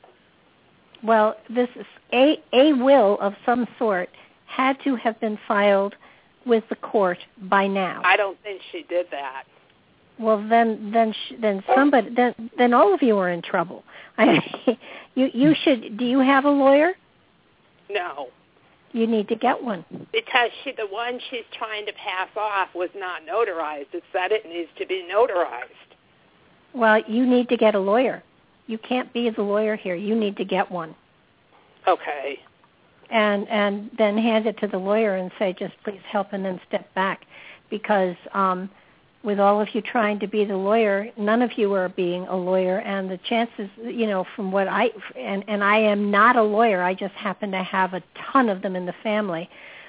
Well, this is a will of some sort had to have been filed with the court by now. I don't think she did that. Well, then all of you are in trouble. You should. Do you have a lawyer? No. You need to get one. Because the one she's trying to pass off was not notarized. It said it needs to be notarized. Well, you need to get a lawyer. You can't be the lawyer here. You need to get one. Okay. And then hand it to the lawyer and say, just please help, and then step back. Because with all of you trying to be the lawyer, none of you are being a lawyer, and the chances, from what I am not a lawyer, I just happen to have a ton of them in the family.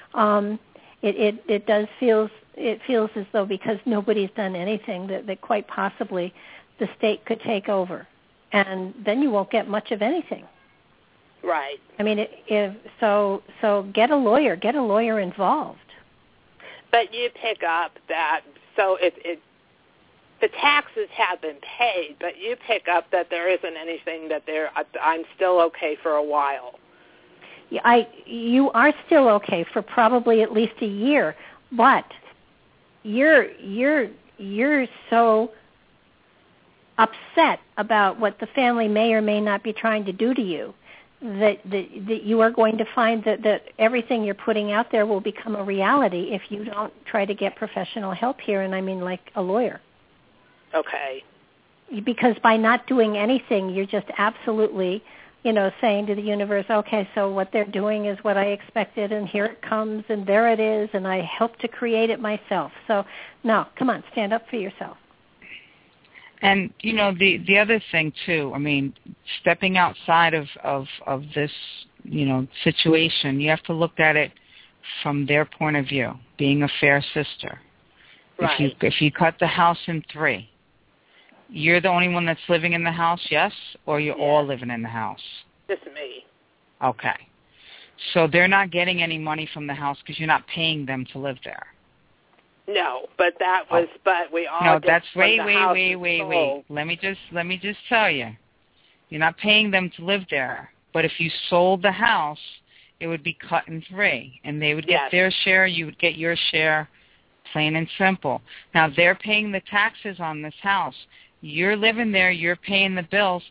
It feels as though because nobody's done anything that quite possibly the state could take over, and then you won't get much of anything. Right. I mean, so get a lawyer involved. But you pick up that. So the taxes have been paid, but you pick up that there isn't anything that I'm still okay for a while. You are still okay for probably at least a year, but you're so upset about what the family may or may not be trying to do to you that you are going to find that everything you're putting out there will become a reality if you don't try to get professional help here, and I mean like a lawyer. Okay. Because by not doing anything, you're just absolutely, saying to the universe, okay, so what they're doing is what I expected, and here it comes, and there it is, and I helped to create it myself. So, no, come on, stand up for yourself. And, the other thing, too, I mean, stepping outside of this, situation, you have to look at it from their point of view, being a fair sister. Right. If you cut the house in 3, you're the only one that's living in the house, yes? Or you're all living in the house? Just me. Okay. So they're not getting any money from the house because you're not paying them to live there. No, but that was. But we all. No, did that's wait. Sold. Let me just tell you, you're not paying them to live there. But if you sold the house, it would be cut in 3, and they would get their share. You would get your share, plain and simple. Now they're paying the taxes on this house. You're living there. You're paying the bills.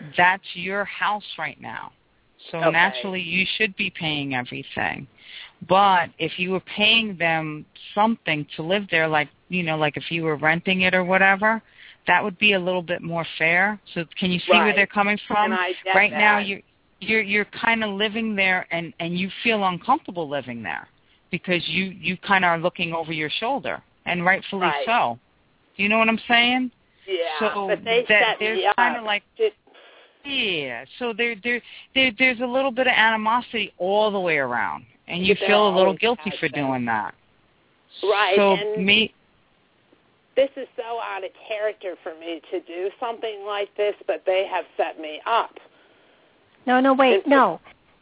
that's your house right now. So Okay. naturally, you should be paying everything. But if you were paying them something to live there, like if you were renting it or whatever, that would be a little bit more fair. So can you see where Right. they're coming from? And I get Right that. now, you're kind of living there, and you feel uncomfortable living there because you kind of are looking over your shoulder, and rightfully Right. so. Do you know what I'm saying? Yeah, So but they set me there's up. kind of like. Yeah, so there's a little bit of animosity all the way around, and you There feel a little always guilty has for been. doing that. Right, So and this is so out of character for me to do something like this, but they have set me up. No, wait, no.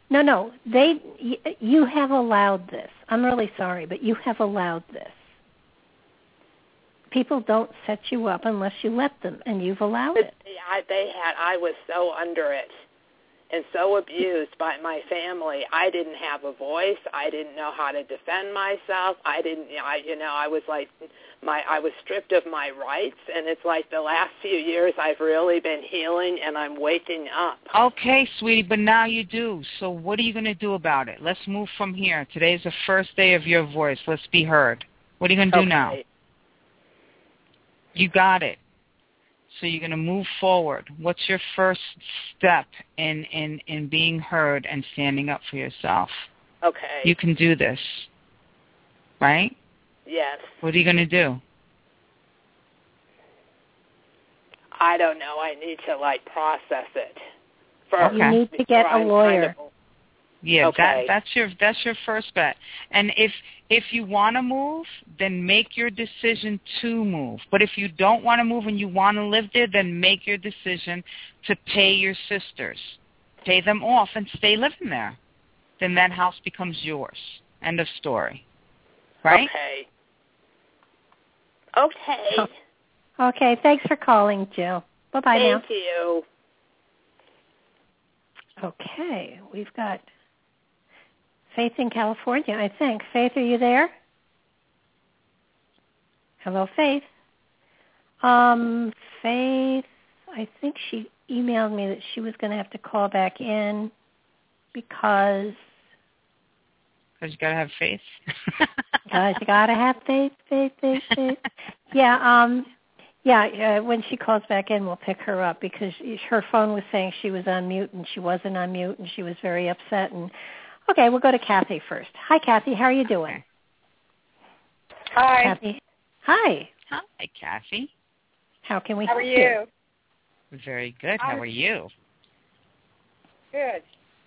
You have allowed this. I'm really sorry, but you have allowed this. People don't set you up unless you let them, and you've allowed it. I was so under it and so abused by my family. I didn't have a voice. I didn't know how to defend myself. I was stripped of my rights, and it's like the last few years I've really been healing, and I'm waking up. Okay, sweetie, but now you do. So what are you going to do about it? Let's move from here. Today's the first day of your voice. Let's be heard. What are you going to do now? You got it. So you're going to move forward. What's your first step in being heard and standing up for yourself? Okay. You can do this, right? Yes. What are you going to do? I don't know. I need to, process it. Okay. You need to get a lawyer. Yeah, okay. that's your first bet. And if you want to move, then make your decision to move. But if you don't want to move and you want to live there, then make your decision to pay your sisters. Pay them off and stay living there. Then that house becomes yours. End of story. Right? Okay. Okay, thanks for calling, Jill. Bye-bye now. Thank you. Okay, we've got Faith in California, I think. Faith, are you there? Hello, Faith. Faith, I think she emailed me that she was going to have to call back in because you got to have faith. Because you got to have faith. Yeah, when she calls back in, we'll pick her up because her phone was saying she was on mute and she wasn't on mute and she was very upset. And okay, we'll go to Kathy first. Hi, Kathy. How are you doing? Hi. Kathy. Hi. Hi, Kathy. How can we help you? How are you? Very good. How are you? Good.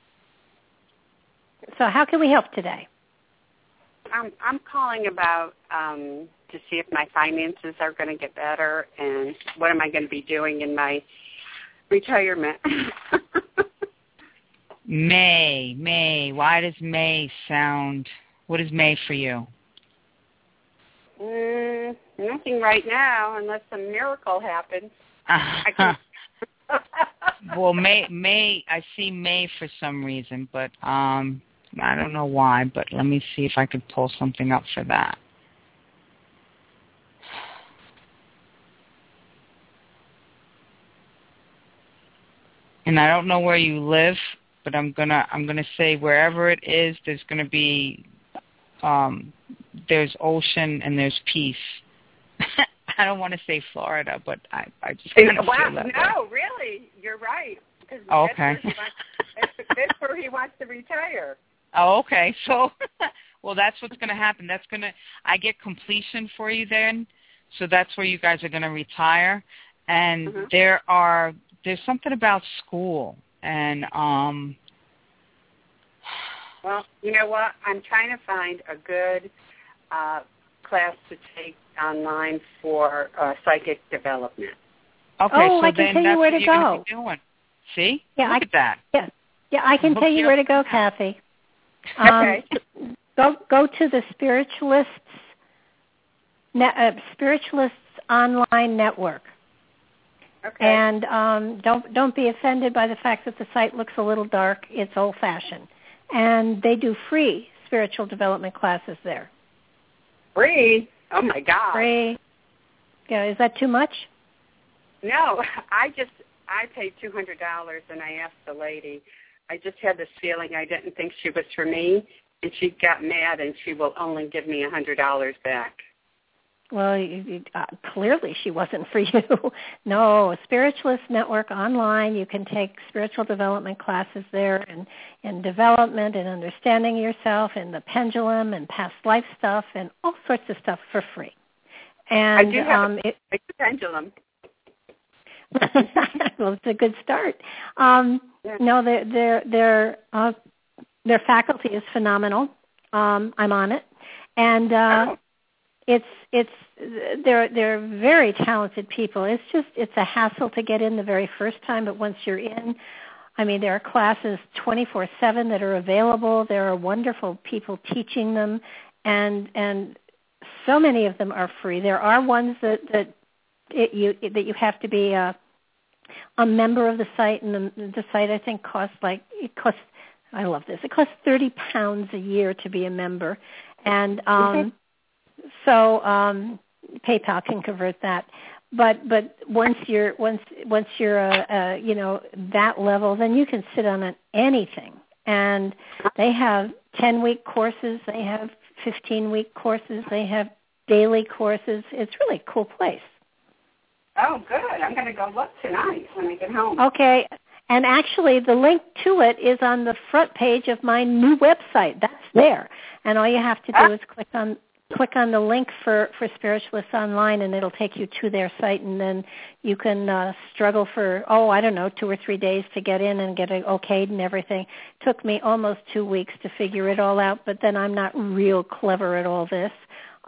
So how can we help today? I'm calling about to see if my finances are going to get better and what am I going to be doing in my retirement. May. Why does May sound, what is May for you? Nothing right now unless a miracle happens. Well, May, I see May for some reason, but I don't know why, but let me see if I could pull something up for that. And I don't know where you live, but I'm gonna say wherever it is, there's gonna be there's ocean and there's peace. I don't want to say Florida, but I just kind of feel that way. No, really, you're right. Okay. That's where he wants to retire. Oh, okay. So, well, that's what's going to happen. I get completion for you then. So that's where you guys are going to retire. And there's something about school. And, well, you know what? I'm trying to find a good class to take online for psychic development. Okay, so I can then tell that's you where what to you're go. going to be doing. See? Yeah, Look at that. Yeah, I can tell you where to go, Kathy. Okay. Go to the Spiritualists Online Network. Okay. And don't be offended by the fact that the site looks a little dark. It's old-fashioned. And they do free spiritual development classes there. Free? Oh, my God. Free. Yeah, is that too much? No, I paid $200, and I asked the lady. I just had this feeling I didn't think she was for me, and she got mad, and she will only give me $100 back. Well, clearly she wasn't for you. No, Spiritualist Network online. You can take spiritual development classes there, and development and understanding yourself, and the pendulum and past life stuff, and all sorts of stuff for free. And I do have a pendulum. Well, it's a good start. No, their faculty is phenomenal. I'm on it, and they're very talented people. It's a hassle to get in the very first time, but once you're in, I mean, there are classes 24/7 that are available. There are wonderful people teaching them, and so many of them are free. There are ones that you have to be a member of the site, and the site I think costs. I love this. It costs £30 a year to be a member, and so PayPal can convert that. But once you're that level, then you can sit on anything. And they have 10-week courses, they have 15-week courses, they have daily courses. It's really a cool place. Oh, good. I'm going to go look tonight when I get home. Okay. And actually, the link to it is on the front page of my new website. That's there. And all you have to do is click on the link for Spiritualists Online, and it'll take you to their site, and then you can struggle for, 2 or 3 days to get in and get it okayed and everything. It took me almost 2 weeks to figure it all out, but then I'm not real clever at all this.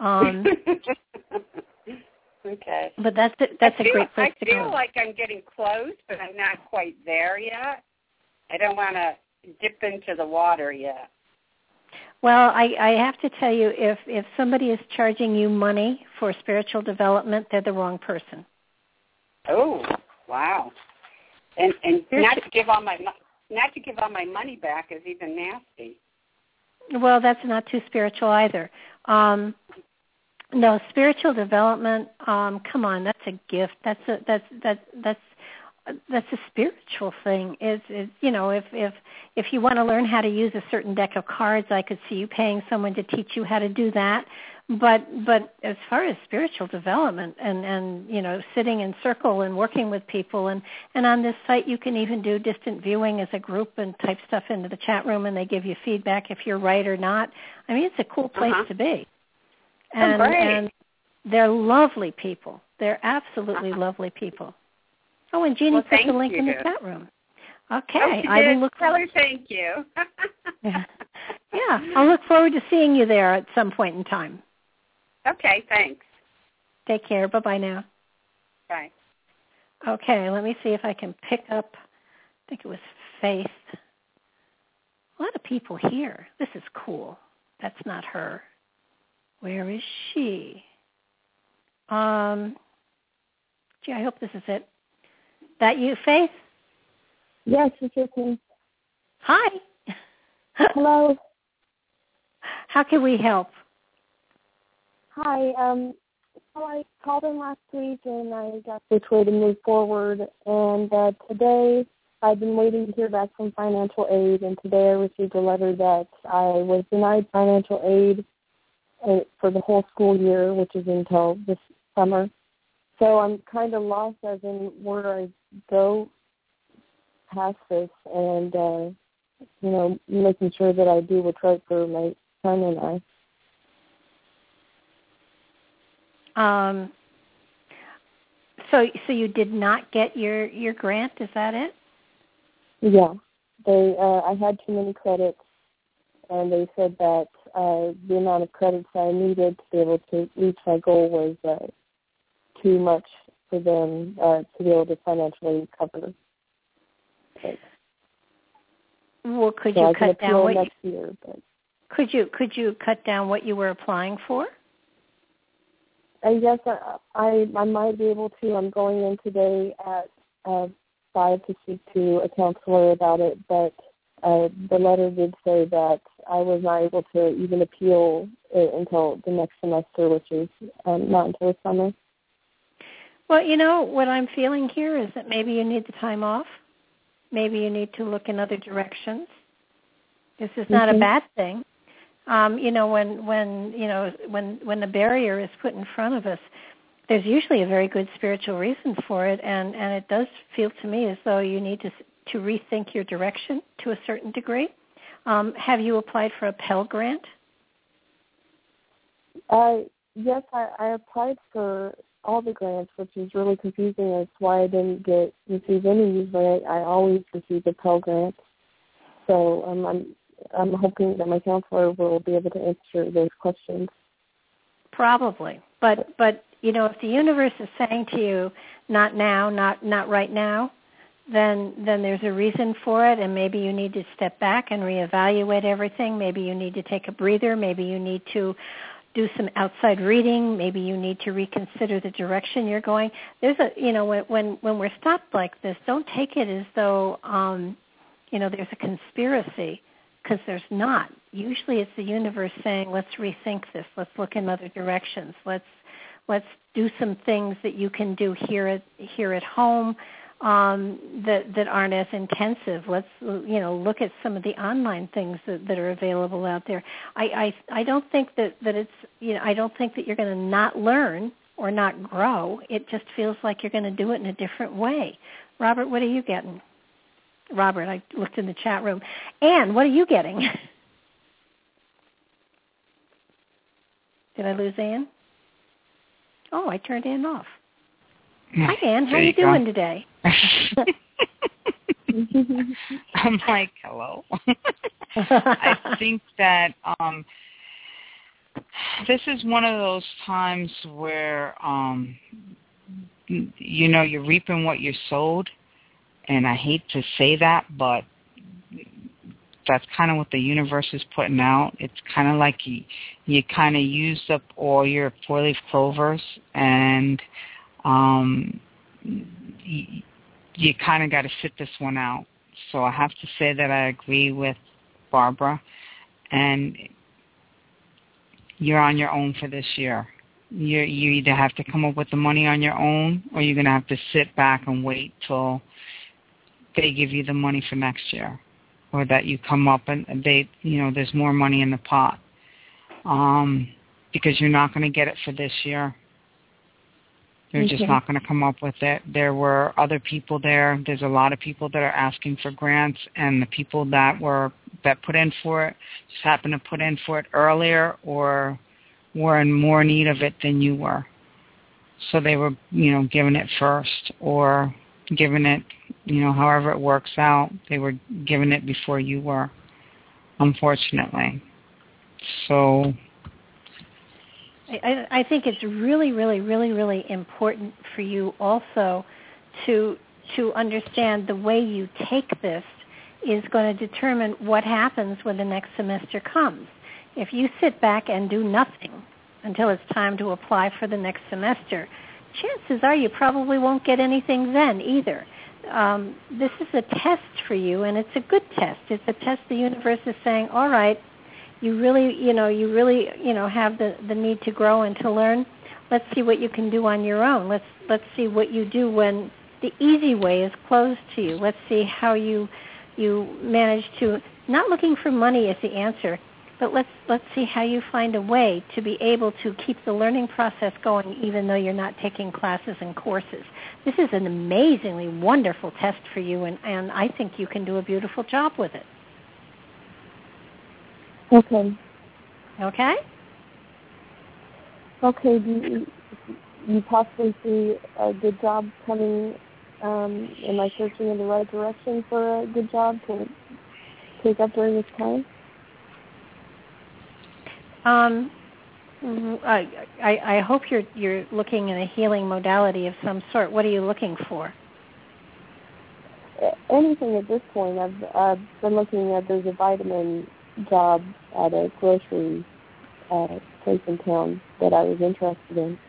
Okay. But that's a great place to go. I feel like I'm getting close, but I'm not quite there yet. I don't want to dip into the water yet. Well, I have to tell you, if somebody is charging you money for spiritual development, they're the wrong person. Oh, wow! And not to give all my money back is even nasty. Well, that's not too spiritual either. No, spiritual development. Come on, that's a gift. That's a spiritual thing. If you want to learn how to use a certain deck of cards, I could see you paying someone to teach you how to do that. But as far as spiritual development and sitting in circle and working with people, and on this site you can even do distant viewing as a group and type stuff into the chat room, and they give you feedback if you're right or not. I mean, it's a cool place to be. And they're lovely people. They're absolutely lovely people. Oh, and Jeannie put the link in the chat room. Okay. I will look Tell her thank you. Yeah, I'll look forward to seeing you there at some point in time. Okay, thanks. Take care. Bye-bye now. Bye. Okay, let me see if I can pick up, I think it was Faith. A lot of people here. This is cool. That's not her. Where is she? Gee, I hope this is it. That you, Faith? Yes, it's me. Hi. Hello. How can we help? Hi. So I called in last week, and I got which way to move forward. And today I've been waiting to hear back from financial aid, and today I received a letter that I was denied financial aid for the whole school year, which is until this summer. So I'm kind of lost as in where I go past this, and making sure that I do what's right for my son and I. So you did not get your grant? Is that it? Yeah, I had too many credits, and they said that the amount of credits I needed to be able to reach my goal was too much for them to be able to financially cover. Well, could you cut down what next year? But could you cut down what you were applying for? I guess I might be able to. I'm going in today at 5 to speak to a counselor about it, but the letter did say that I was not able to even appeal it until the next semester, which is not until the summer. Well, what I'm feeling here is that maybe you need the time off. Maybe you need to look in other directions. This is not a bad thing. When the barrier is put in front of us, there's usually a very good spiritual reason for it, and it does feel to me as though you need to rethink your direction to a certain degree. Have you applied for a Pell Grant? Yes, I applied for all the grants, which is really confusing. That's why I didn't receive any. Usually I always receive a Pell Grant. So I'm hoping that my counselor will be able to answer those questions. Probably. But if the universe is saying to you, not now, not right now, then there's a reason for it, and maybe you need to step back and reevaluate everything. Maybe you need to take a breather. Maybe you need to do some outside reading. Maybe you need to reconsider the direction you're going. There's when we're stopped like this, don't take it as though there's a conspiracy, because there's not. Usually it's the universe saying, let's rethink this. Let's look in other directions. Let's do some things that you can do here at home that aren't as intensive. Let's look at some of the online things that are available out there. I don't think that it's I don't think that you're going to not learn or not grow. It just feels like you're going to do it in a different way. Robert, what are you getting? Robert, I looked in the chat room. Anne, what are you getting? Did I lose Anne? Oh, I turned Anne off. Hi, Anne. How are you doing today? I'm like, hello. I think that this is one of those times where, you're reaping what you sowed. And I hate to say that, but that's kind of what the universe is putting out. It's kind of like you kind of used up all your 4-leaf clovers, and you kind of got to sit this one out. So I have to say that I agree with Barbara, and you're on your own for this year. You either have to come up with the money on your own, or you're going to have to sit back and wait till they give you the money for next year, or that you come up and there's more money in the pot, because you're not going to get it for this year. They're just not going to come up with it. There were other people there. There's a lot of people that are asking for grants, and the people that put in for it just happened to put in for it earlier or were in more need of it than you were. So they were, given it first, or given it, however it works out. They were given it before you were, unfortunately. So I think it's really, really, really, really important for you also to understand the way you take this is going to determine what happens when the next semester comes. If you sit back and do nothing until it's time to apply for the next semester, chances are you probably won't get anything then either. This is a test for you, and it's a good test. It's a test the universe is saying, all right, you really have the need to grow and to learn. Let's see what you can do on your own. Let's see what you do when the easy way is closed to you. Let's see how you manage to, not looking for money as the answer, but let's see how you find a way to be able to keep the learning process going even though you're not taking classes and courses. This is an amazingly wonderful test for you, and I think you can do a beautiful job with it. Okay. Okay? Okay. Do you possibly see a good job coming? Am I searching in the right direction for a good job to take up during this time? I hope you're looking in a healing modality of some sort. What are you looking for? Anything at this point. I've been looking at, there's a vitamin job at a grocery place in town that I was interested in.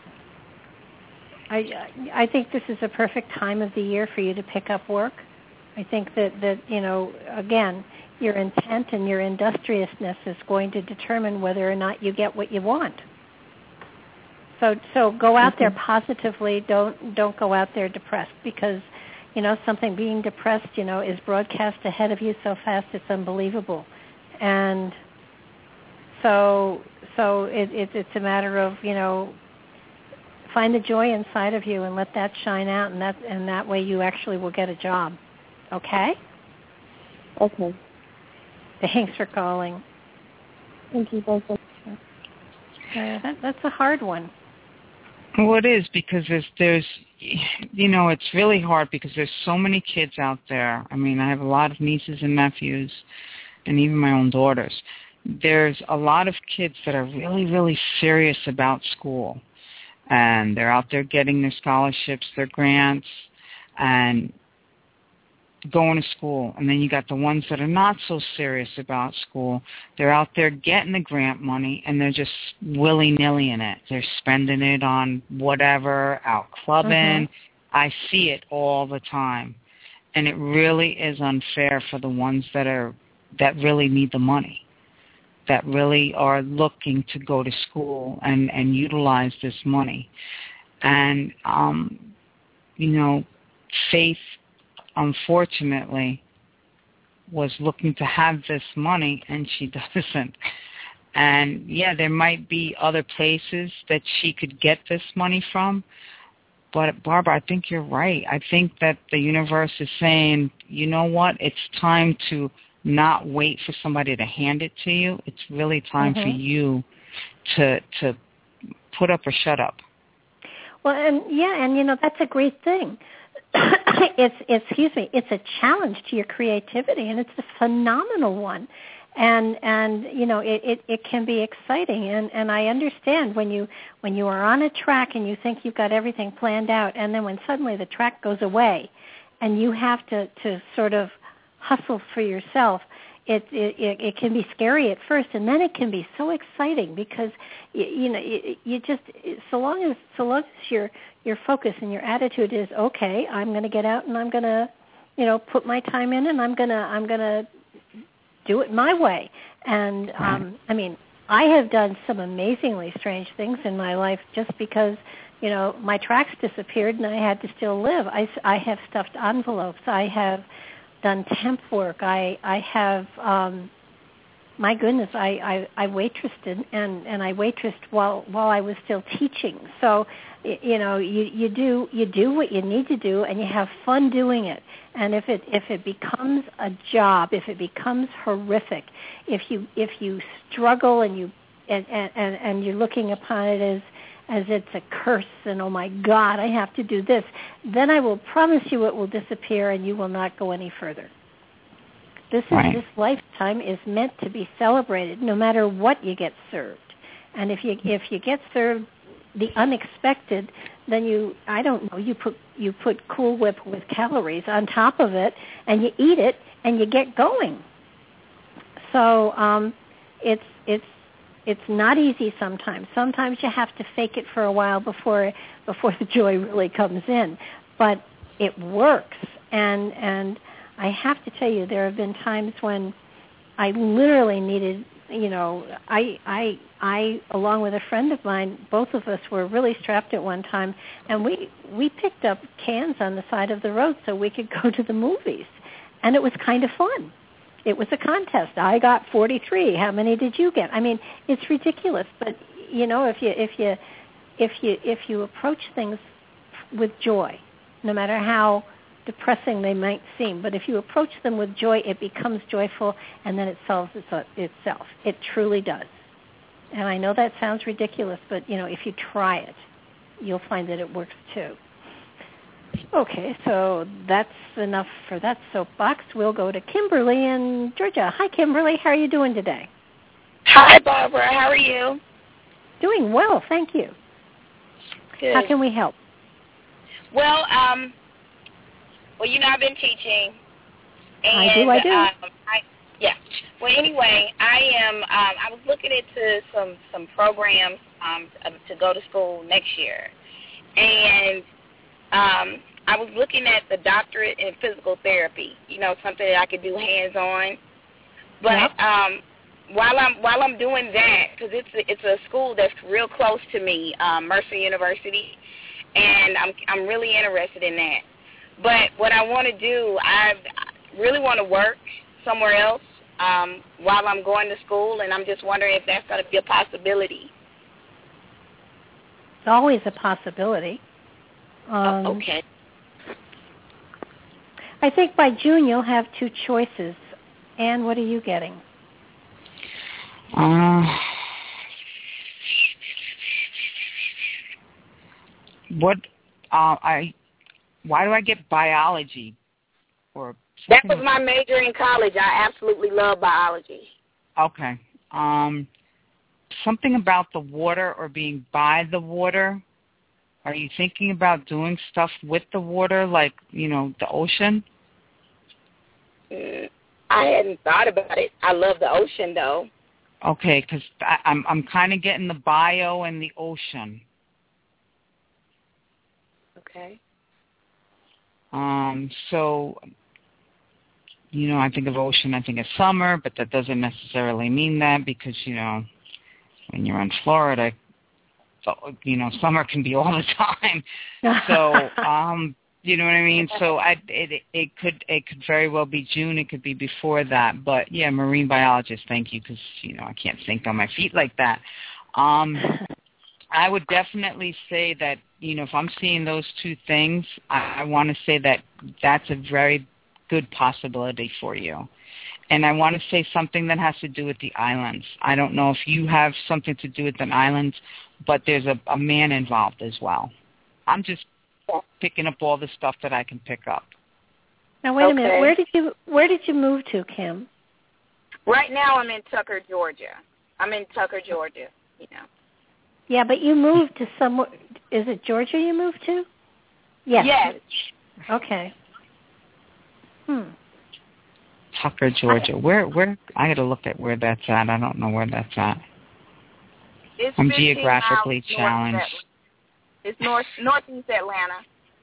I think this is a perfect time of the year for you to pick up work. I think that again, your intent and your industriousness is going to determine whether or not you get what you want. So go out there positively. Don't go out there depressed, because something being depressed is broadcast ahead of you so fast it's unbelievable. And so it's a matter of find the joy inside of you and let that shine out, and that way you actually will get a job. Okay? Okay. Thanks for calling. Thank you both. That's a hard one. Well, it is, because there's it's really hard because there's so many kids out there. I mean, I have a lot of nieces and nephews and even my own daughters. There's a lot of kids that are really, really serious about school, and they're out there getting their scholarships, their grants, and going to school. And then you got the ones that are not so serious about school. They're out there getting the grant money, and they're just willy-nilly in it. They're spending it on whatever, out clubbing. Mm-hmm. I see it all the time. And it really is unfair for the ones that really need the money, that really are looking to go to school and utilize this money. And, Faith, unfortunately, was looking to have this money, and she doesn't. And, yeah, there might be other places that she could get this money from. But, Barbara, I think you're right. I think that the universe is saying, you know what, it's time to not wait for somebody to hand it to you. It's really time for you to put up or shut up. Well, and that's a great thing. It's a challenge to your creativity, and it's a phenomenal one. And it can be exciting, and I understand when you are on a track and you think you've got everything planned out, and then when suddenly the track goes away and you have to sort of hustle for yourself, it can be scary at first, and then it can be so exciting, because you just so long as your focus and your attitude is, okay, I'm going to get out and I'm going to put my time in, and I'm going to do it my way. And I have done some amazingly strange things in my life just because my tracks disappeared and I had to still live. I have stuffed envelopes. I have done temp work. I have, my goodness, I waitressed and I waitressed while I was still teaching. So, you do what you need to do, and you have fun doing it. And if it becomes a job, if it becomes horrific, if you struggle and you're looking upon it as it's a curse, and oh my God, I have to do this, then I will promise you it will disappear and you will not go any further. This lifetime is meant to be celebrated, no matter what you get served. And if you get served the unexpected, then you put Cool Whip with calories on top of it, and you eat it and you get going. So it's not easy sometimes. Sometimes you have to fake it for a while before the joy really comes in. But it works. And I have to tell you, there have been times when I literally needed, I along with a friend of mine, both of us were really strapped at one time, and we picked up cans on the side of the road so we could go to the movies. And it was kind of fun. It was a contest. I got 43. How many did you get? I mean, it's ridiculous, but if you approach things with joy, no matter how depressing they might seem, but if you approach them with joy, it becomes joyful, and then it solves itself. It truly does. And I know that sounds ridiculous, but if you try it, you'll find that it works too. Okay, so that's enough for that soapbox. We'll go to Kimberly in Georgia. Hi, Kimberly. How are you doing today? Hi, Barbara. How are you? Doing well, thank you. Good. How can we help? Well, I've been teaching. And, I do. Yeah. Well, anyway, I was looking into some programs to go to school next year. And I was looking at the doctorate in physical therapy, something that I could do hands-on. But while I'm doing that, because it's a school that's real close to me, Mercer University, and I'm really interested in that. But what I want to do, I really want to work somewhere else while I'm going to school, and I'm just wondering if that's going to be a possibility. It's always a possibility. Okay. I think by June you'll have two choices. Anne, what are you getting? Why do I get biology? That was my major in college. I absolutely love biology. Okay. Something about the water or being by the water. Are you thinking about doing stuff with the water, like, the ocean? I hadn't thought about it. I love the ocean, though. Okay, because I'm kind of getting the bio and the ocean. Okay. So, I think of ocean, I think of summer, but that doesn't necessarily mean that because, when you're in Florida, summer can be all the time. So, you know what I mean? So it could very well be June. It could be before that. But, yeah, marine biologist, thank you, because, I can't think on my feet like that. I would definitely say that, if I'm seeing those two things, I want to say that that's a very good possibility for you. And I want to say something that has to do with the islands. I don't know if you have something to do with the islands, but there's a man involved as well. I'm just picking up all the stuff that I can pick up. Now, wait a minute. Where did you move to, Kim? Right now I'm in Tucker, Georgia. Yeah, but you moved to somewhere. Is it Georgia you moved to? Yes. Okay. Tucker, Georgia. Where? I got to look at where that's at. I don't know where that's at. I'm geographically challenged. It's northeast Atlanta.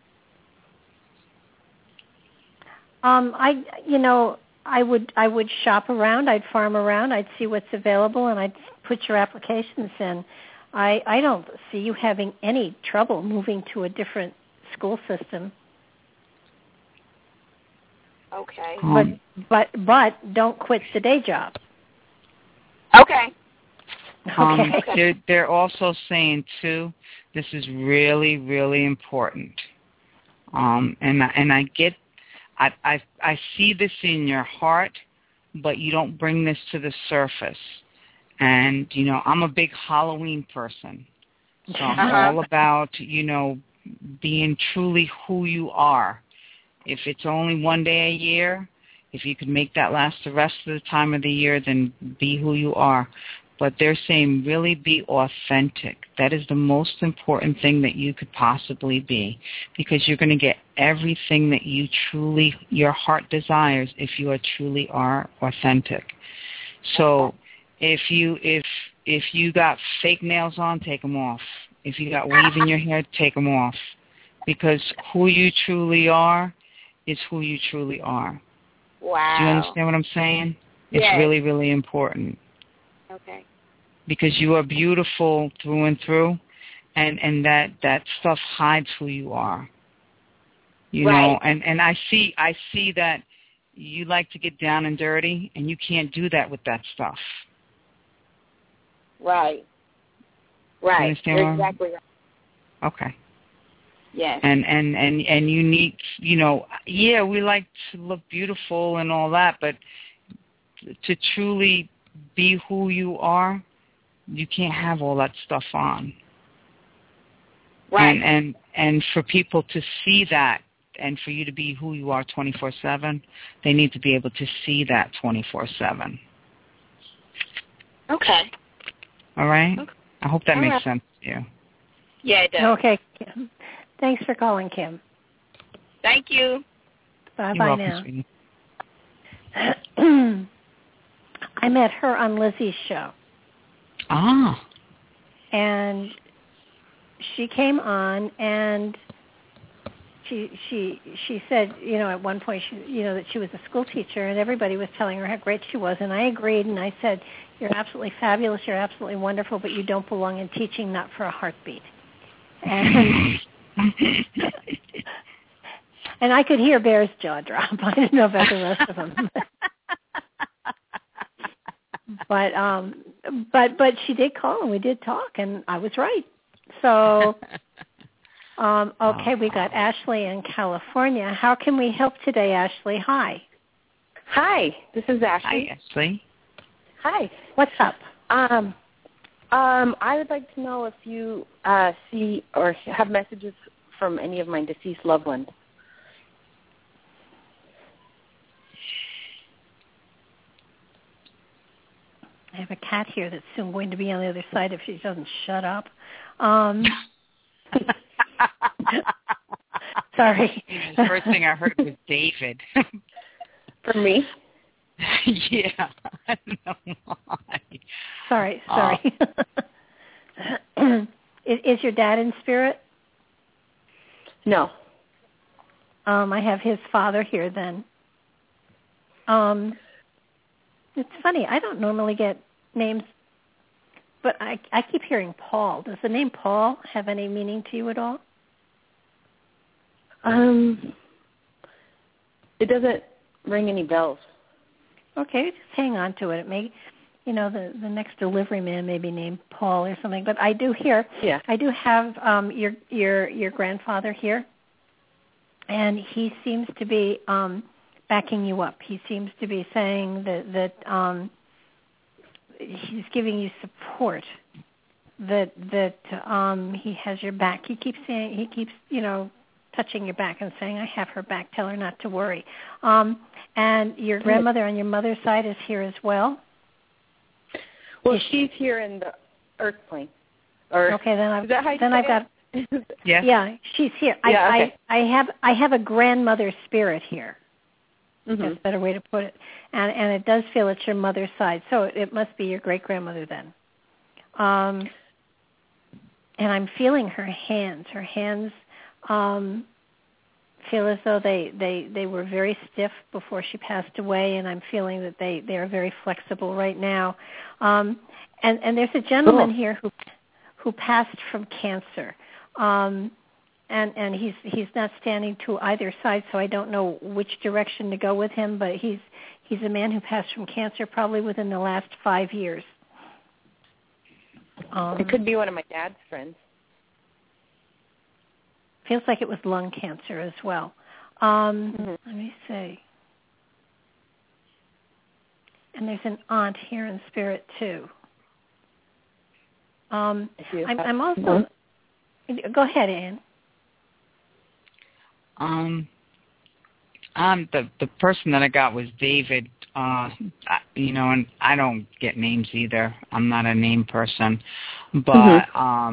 I would shop around. I'd farm around. I'd see what's available, and I'd put your applications in. I don't see you having any trouble moving to a different school system. Okay. But don't quit the day job. Okay. Okay. They're also saying too, this is really, really important. And I get, I see this in your heart, but you don't bring this to the surface. And I'm a big Halloween person, so I'm all about being truly who you are. If it's only one day a year, if you could make that last the rest of the time of the year, then be who you are. But they're saying really be authentic. That is the most important thing that you could possibly be, because you're going to get everything that your heart desires if you truly are authentic. So if you got fake nails on, take them off. If you got weave in your hair, take them off. Because who you truly are is who you truly are. Wow. Do you understand what I'm saying? It's really, really important. Okay. Because you are beautiful through and through, and that stuff hides who you are. You know, and I see that you like to get down and dirty, and you can't do that with that stuff. Right. You understand? You're exactly right. Okay. Yes. And you need, we like to look beautiful and all that, but to truly be who you are, you can't have all that stuff on. Right. And for people to see that, and for you to be who you are 24/7, they need to be able to see that 24/7. Okay. All right? Okay. I hope that makes sense to you. Yeah, it does. Okay, Kim. Thanks for calling, Kim. Thank you. Bye-bye now. I met her on Lizzie's show. Ah. And she came on, and she said, you know, at one point, that she was a school teacher, and everybody was telling her how great she was, and I agreed, and I said, you're absolutely fabulous, you're absolutely wonderful, but you don't belong in teaching, not for a heartbeat. And and I could hear Bear's jaw drop. I didn't know about the rest of them. But she did call, and we did talk, and I was right. So, okay, we got Ashley in California. How can we help today, Ashley? Hi. Hi, this is Ashley. Hi, Ashley. Hi. What's up? I would like to know if you see or have messages from any of my deceased loved ones. I have a cat here that's soon going to be on the other side if she doesn't shut up. Sorry. The first thing I heard was David. For me? Yeah. I don't know why. Sorry. Is your dad in spirit? No. I have his father here then. It's funny. I don't normally get names, but I keep hearing Paul. Does the name Paul have any meaning to you at all? It doesn't ring any bells. Okay, just hang on to it. It may, the next delivery man may be named Paul or something. But I do hear. Yeah. I do have your grandfather here, and he seems to be backing you up. He seems to be saying that he's giving you support. That he has your back. He keeps touching your back and saying, "I have her back. Tell her not to worry." And your grandmother on your mother's side is here as well. Well, she's here in the earth plane. Okay, then I've got. Yeah, she's here. Yeah, okay. I have a grandmother spirit here. Mm-hmm. That's a better way to put it. And it does feel it's your mother's side, so it must be your great grandmother then. And I'm feeling her hands. Her hands feel as though they were very stiff before she passed away, and I'm feeling that they are very flexible right now. And there's a gentleman here who passed from cancer. And he's not standing to either side, so I don't know which direction to go with him, but he's a man who passed from cancer probably within the last 5 years. It could be one of my dad's friends. Feels like it was lung cancer as well. Let me see. And there's an aunt here in spirit too. I'm also. Go ahead, Anne. The person that I got was David. And I don't get names either. I'm not a name person, but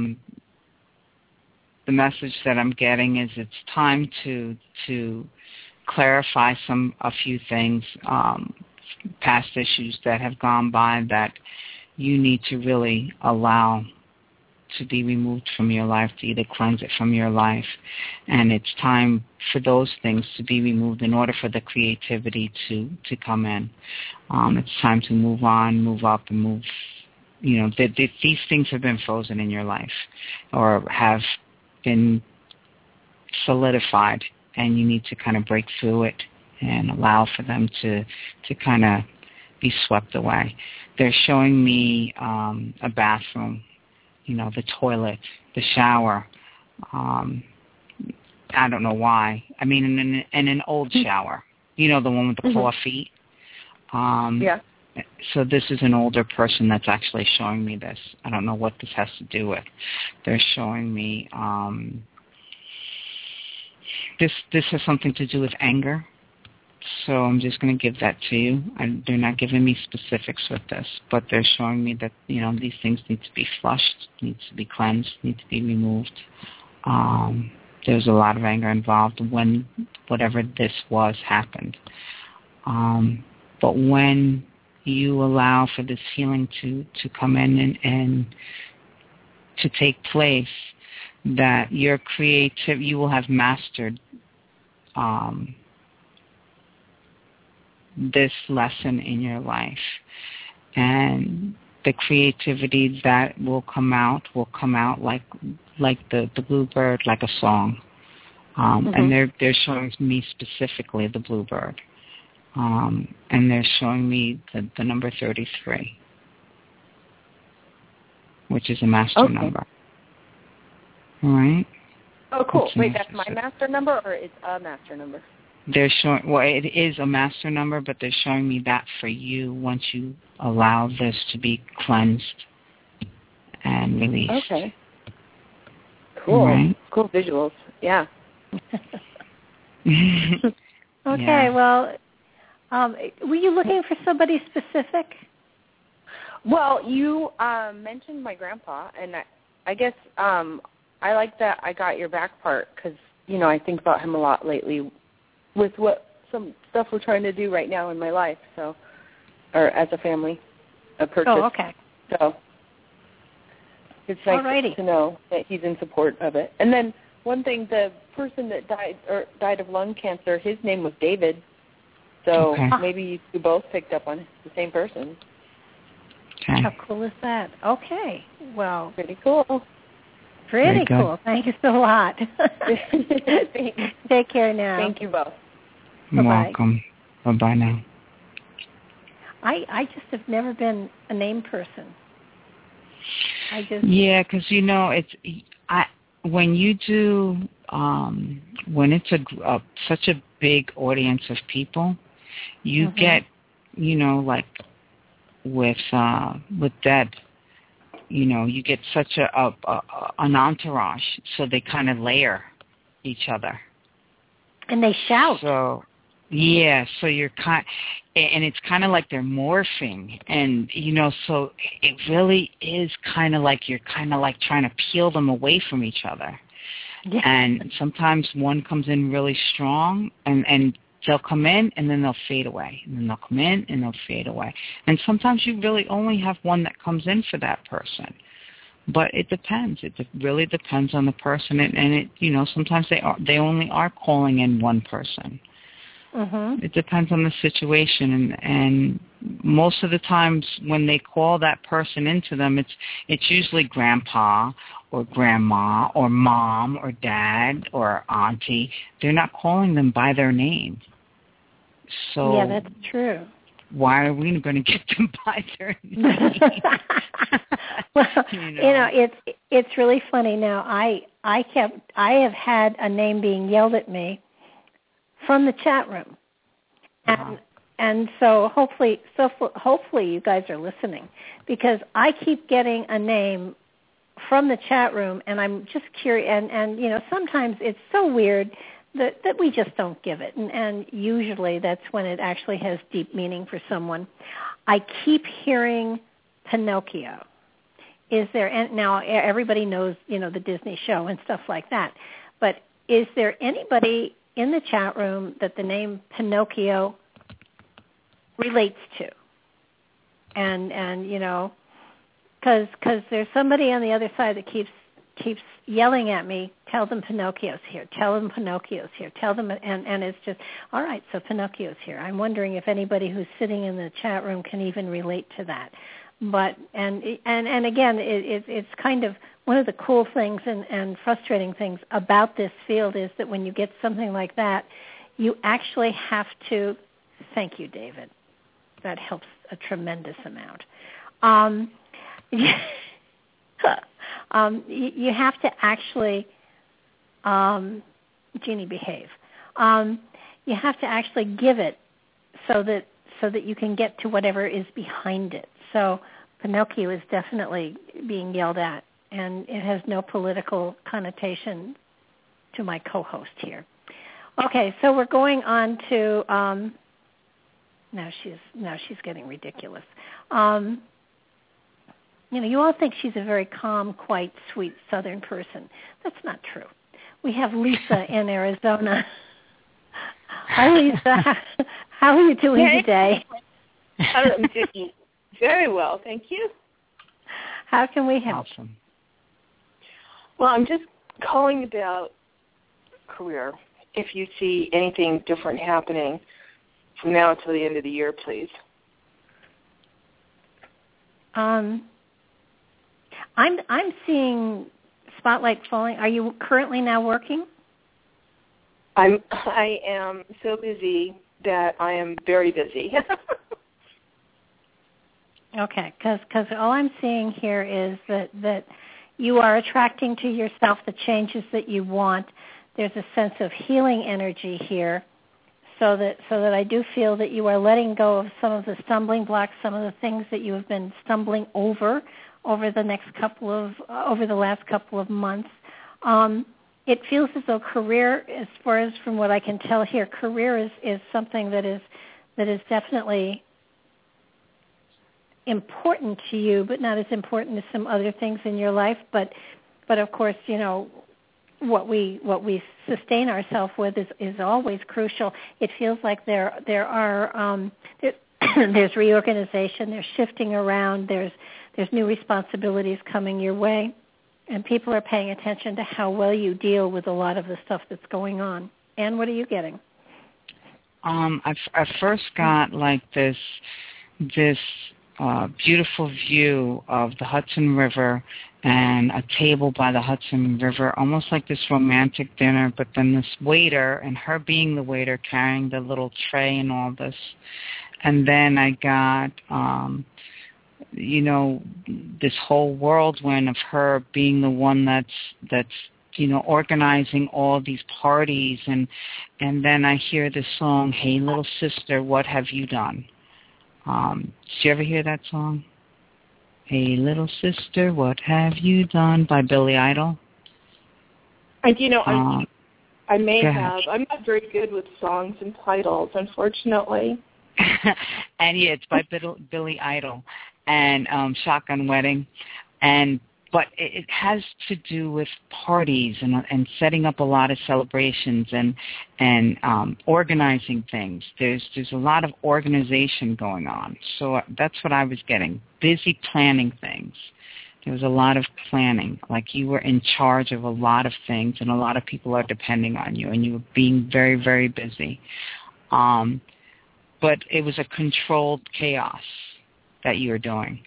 the message that I'm getting is it's time to clarify a few things, past issues that have gone by that you need to really allow to be removed from your life, to either cleanse it from your life. And it's time for those things to be removed in order for the creativity to come in. It's time to move on, move up, and move. These things have been frozen in your life or have been solidified, and you need to kind of break through it and allow for them to kind of be swept away. They're showing me a bathroom, the toilet, the shower. I don't know why. I mean, in an old shower, the one with the claw feet. Yeah. So this is an older person that's actually showing me this. I don't know what this has to do with. They're showing me this has something to do with anger. So I'm just going to give that to you. They're not giving me specifics with this, but they're showing me that, these things need to be flushed, needs to be cleansed, need to be removed. There's a lot of anger involved when whatever this was happened. But when you allow for this healing to come in and to take place, that your you will have mastered this lesson in your life. And the creativity that will come out like the bluebird, like a song. And they're showing me specifically the bluebird. And they're showing me the number 33, which is a master number. All right? Oh, cool. Wait, that's my master number, or it's a master number? They're showing, well, it is a master number, but they're showing me that for you once you allow this to be cleansed and released. Okay. Cool. Right? Cool visuals. Yeah. Okay, well, were you looking for somebody specific? Well, you mentioned my grandpa, and I guess I like that I got your back part because, I think about him a lot lately with some stuff we're trying to do right now in my life, or as a family, a purchase. Oh, okay. So it's nice to know that he's in support of it. And then one thing, the person that died of lung cancer, his name was David. So maybe you both picked up on the same person. Okay. How cool is that? Okay. Well, pretty cool. Pretty cool. Thank you so lot. Take care now. Thank you both. You're welcome. Bye-bye now. I just have never been a name person. Yeah, because when you do when it's such a big audience of people, you get like with Deb, you get such an entourage, so they kind of layer each other. And they shout. So, yeah, so you're and it's kind of like they're morphing, and so it really is kind of like you're kind of like trying to peel them away from each other. Yeah. And sometimes one comes in really strong, and they'll come in, and then they'll fade away, and then they'll come in, and they'll fade away. And sometimes you really only have one that comes in for that person. But it depends. It really depends on the person, and it sometimes they only are calling in one person. Mm-hmm. It depends on the situation, and most of the times when they call that person into them, it's usually grandpa or grandma or mom or dad or auntie. They're not calling them by their name. So yeah, that's true. Why are we going to get them by their name? Well, it's really funny. Now I have had a name being yelled at me from the chat room, and so hopefully you guys are listening, because I keep getting a name from the chat room, and I'm just curious. And sometimes it's so weird that we just don't give it, and usually that's when it actually has deep meaning for someone. I keep hearing Pinocchio. Is there, now everybody knows, the Disney show and stuff like that, but is there anybody in the chat room that the name Pinocchio relates to? And because there's somebody on the other side that keeps yelling at me, tell them Pinocchio's here, tell them Pinocchio's here, tell them, and it's just, all right, so Pinocchio's here. I'm wondering if anybody who's sitting in the chat room can even relate to that. But, and again, it's kind of one of the cool things and frustrating things about this field is that when you get something like that, you actually have to, thank you, David. That helps a tremendous amount. You have to actually, Jeannie, behave. You have to actually give it so that you can get to whatever is behind it. So Pinocchio is definitely being yelled at, and it has no political connotation to my co-host here. Okay, so we're going on to now she's getting ridiculous. You all think she's a very calm, quite sweet Southern person. That's not true. We have Lisa in Arizona. Hi, Lisa. How are you doing today? I'm doing very well, thank you. How can we help? Awesome. Well, I'm just calling about career if you see anything different happening from now until the end of the year, please. I'm seeing spotlight falling. Are you currently now working? I am so busy that I am very busy. Okay, because all I'm seeing here is that you are attracting to yourself the changes that you want. There's a sense of healing energy here, so that I do feel that you are letting go of some of the stumbling blocks, some of the things that you have been stumbling over the last couple of months. It feels as though career, as far as from what I can tell here, career is something that is definitely important to you, but not as important as some other things in your life. But of course, you know, what we sustain ourselves with is always crucial. It feels like there's reorganization, there's shifting around, there's new responsibilities coming your way, and people are paying attention to how well you deal with a lot of the stuff that's going on. Anne, what are you getting? I first got like this beautiful view of the Hudson River and a table by the Hudson River, almost like this romantic dinner, but then this waiter, and her being the waiter, carrying the little tray and all this. And then I got, this whole whirlwind of her being the one that's organizing all these parties. And then I hear this song, Hey Little Sister, What Have You Done? Did you ever hear that song? Hey Little Sister, What Have You Done? By Billy Idol. I may have. I'm not very good with songs and titles, unfortunately. And yeah, it's by Billy Idol and Shotgun Wedding. But it has to do with parties and setting up a lot of celebrations and organizing things. There's a lot of organization going on. So that's what I was getting. Busy planning things. There was a lot of planning. Like you were in charge of a lot of things, and a lot of people are depending on you, and you were being very, very busy. But it was a controlled chaos that you were doing.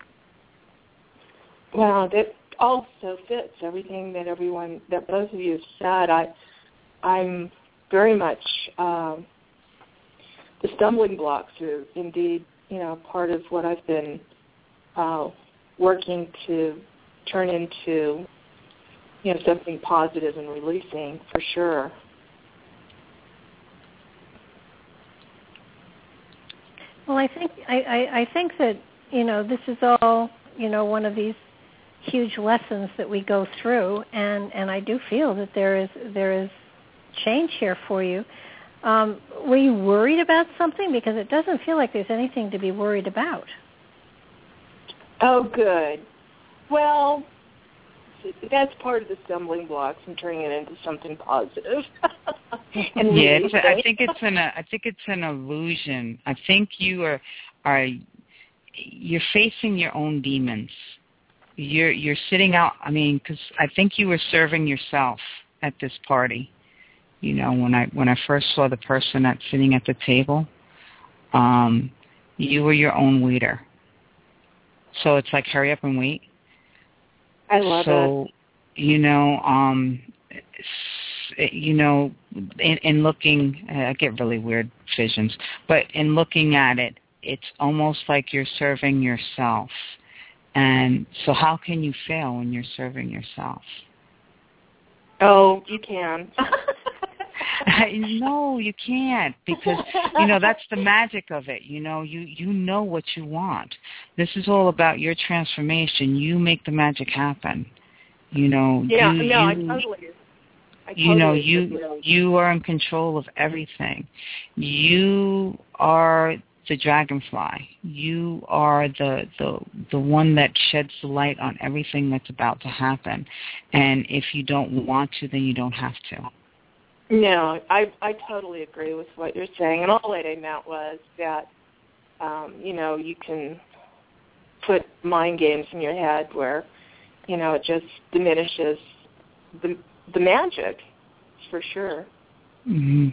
Wow, that also fits everything that both of you have said. I'm very much the stumbling blocks are indeed, part of what I've been working to turn into, something positive and releasing for sure. Well, I think that this is all one of these huge lessons that we go through, and I do feel that there is change here for you. Were you worried about something? Because it doesn't feel like there's anything to be worried about. Oh, good. Well, that's part of the stumbling blocks and turning it into something positive. I think it's an illusion. I think you're facing your own demons. You're sitting out. I mean, because I think you were serving yourself at this party. When I first saw the person that's sitting at the table, you were your own waiter. So it's like hurry up and wait. I love it. So, in looking, I get really weird visions, but in looking at it, it's almost like you're serving yourself. And so how can you fail when you're serving yourself? Oh, you can. No, you can't, because, that's the magic of it. You know what you want. This is all about your transformation. You make the magic happen. I totally you are in control of everything. You are the dragonfly. You are the one that sheds the light on everything that's about to happen. And if you don't want to, then you don't have to. No, I totally agree with what you're saying. And all that I meant was that, you can put mind games in your head where, it just diminishes the magic, for sure. Mm-hmm.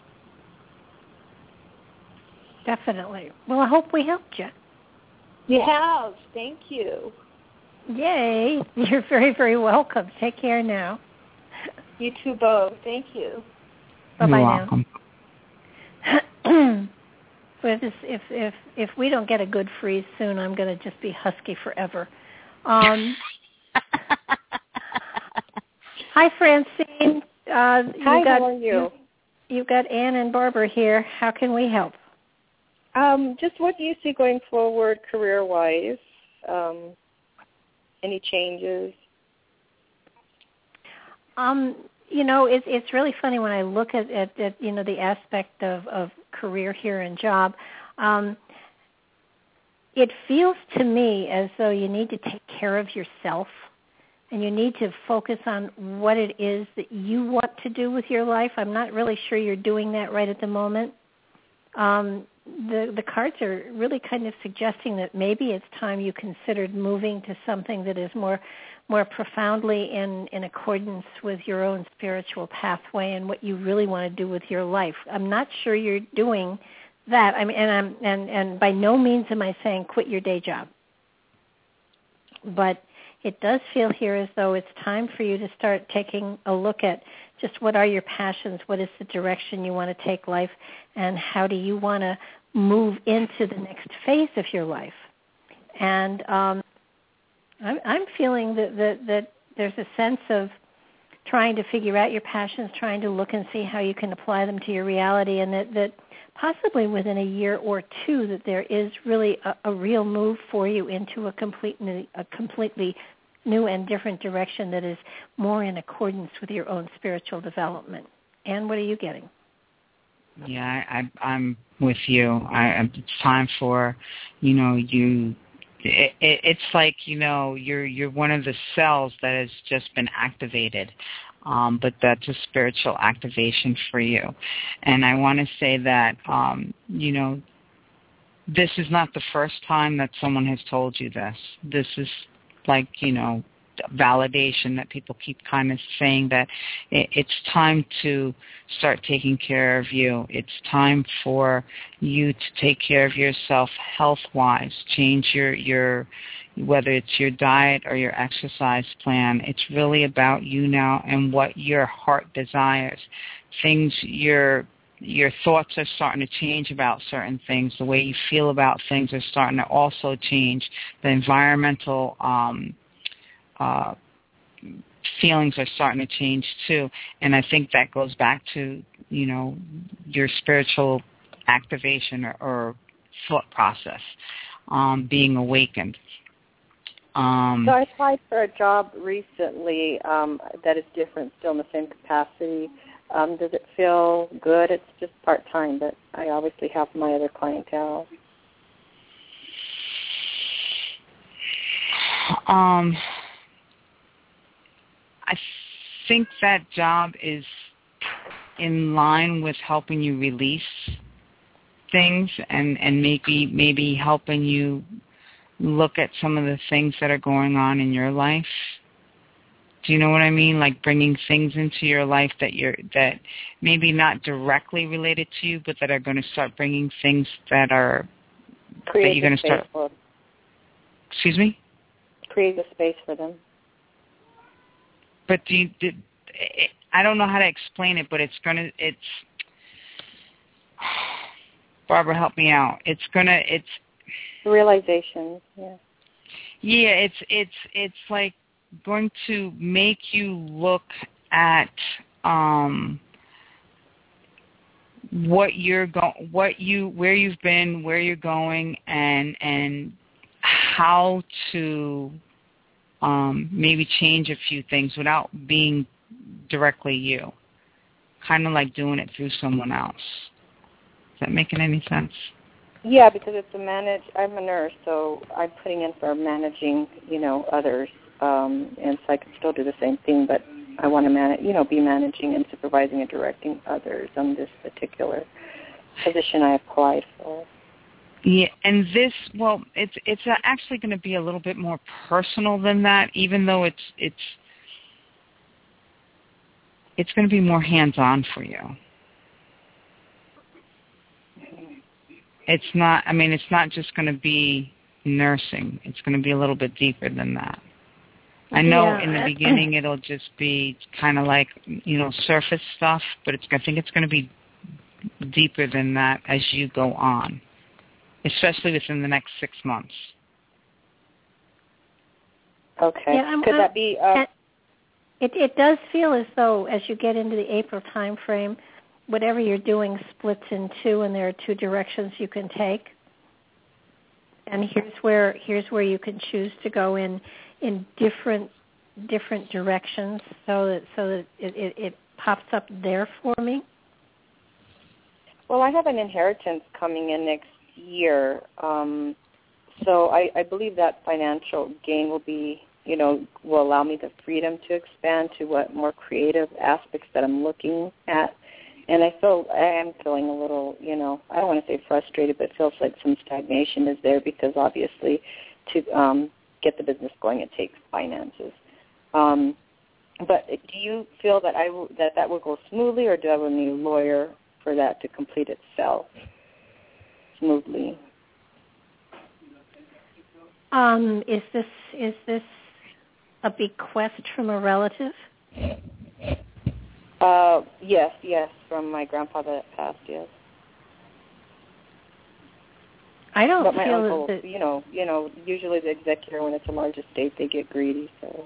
Definitely. Well, I hope we helped you. You have. Thank you. Yay. You're very, very welcome. Take care now. You too, both. Thank you. Bye-bye You're now. welcome. If we don't get a good freeze soon, I'm going to just be husky forever. Hi, Francine. Hi, how are you? You've got Ann and Barbara here. How can we help? Just what do you see going forward career-wise? Any changes? It's really funny when I look at the aspect of career here and job. It feels to me as though you need to take care of yourself, and you need to focus on what it is that you want to do with your life. I'm not really sure you're doing that right at the moment. The cards are really kind of suggesting that maybe it's time you considered moving to something that is more profoundly in accordance with your own spiritual pathway and what you really want to do with your life. I'm not sure you're doing that. I mean, and by no means am I saying quit your day job. But it does feel here as though it's time for you to start taking a look at just what are your passions, what is the direction you want to take life, and how do you want to move into the next phase of your life. And I'm feeling that there's a sense of trying to figure out your passions, trying to look and see how you can apply them to your reality, and that possibly within a year or two that there is really a real move for you into a completely new and different direction that is more in accordance with your own spiritual development. And what are you getting? Yeah, I'm with you. It's time for, you. It's like you're one of the cells that has just been activated, but that's a spiritual activation for you. And I want to say that this is not the first time that someone has told you this. This is like validation that people keep kind of saying that it's time to start taking care of you. It's time for you to take care of yourself health-wise. Change your whether it's your diet or your exercise plan. It's really about you now and what your heart desires. Your thoughts are starting to change about certain things. The way you feel about things are starting to also change. The environmental feelings are starting to change too, and I think that goes back to your spiritual activation or thought process being awakened. So I applied for a job recently that is different, still in the same capacity. Does it feel good? It's just part-time, but I obviously have my other clientele. I think that job is in line with helping you release things and maybe helping you look at some of the things that are going on in your life. Do you know what I mean? Like bringing things into your life that maybe not directly related to you, but that are going to start bringing things that you're going to start. Excuse me? Create a space for them. But I don't know how to explain it, but it's Barbara, help me out. It's realization, yeah. Yeah, it's like going to make you look at where you've been, where you're going, and how to maybe change a few things without being directly you. Kind of like doing it through someone else. Is that making any sense? Yeah, because I'm a nurse, so I'm putting in for managing, others, and so I can still do the same thing, but I want to be managing and supervising and directing others on this particular position I applied for. Yeah, and it's actually going to be a little bit more personal than that, even though it's going to be more hands-on for you. it's not. I mean, it's not just going to be nursing. It's going to be a little bit deeper than that. I know in the beginning it'll just be kind of like, surface stuff, but I think it's going to be deeper than that as you go on, especially within the next 6 months. Okay. Yeah, Could that be... It does feel as though as you get into the April time frame, whatever you're doing splits in two, and there are two directions you can take. And here's where you can choose to go in different directions, so that it pops up there for me. Well, I have an inheritance coming in next year, so I believe that financial gain will be, will allow me the freedom to expand to what more creative aspects that I'm looking at. And I am feeling a little, I don't want to say frustrated, but it feels like some stagnation is there because obviously to get the business going, it takes finances. But do you feel that that will go smoothly, or do I need a lawyer for that to complete itself smoothly? Is this a bequest from a relative? Yes, from my grandfather that passed, yes. I don't but my feel uncle, that... usually the executor, when it's a large estate, they get greedy, so...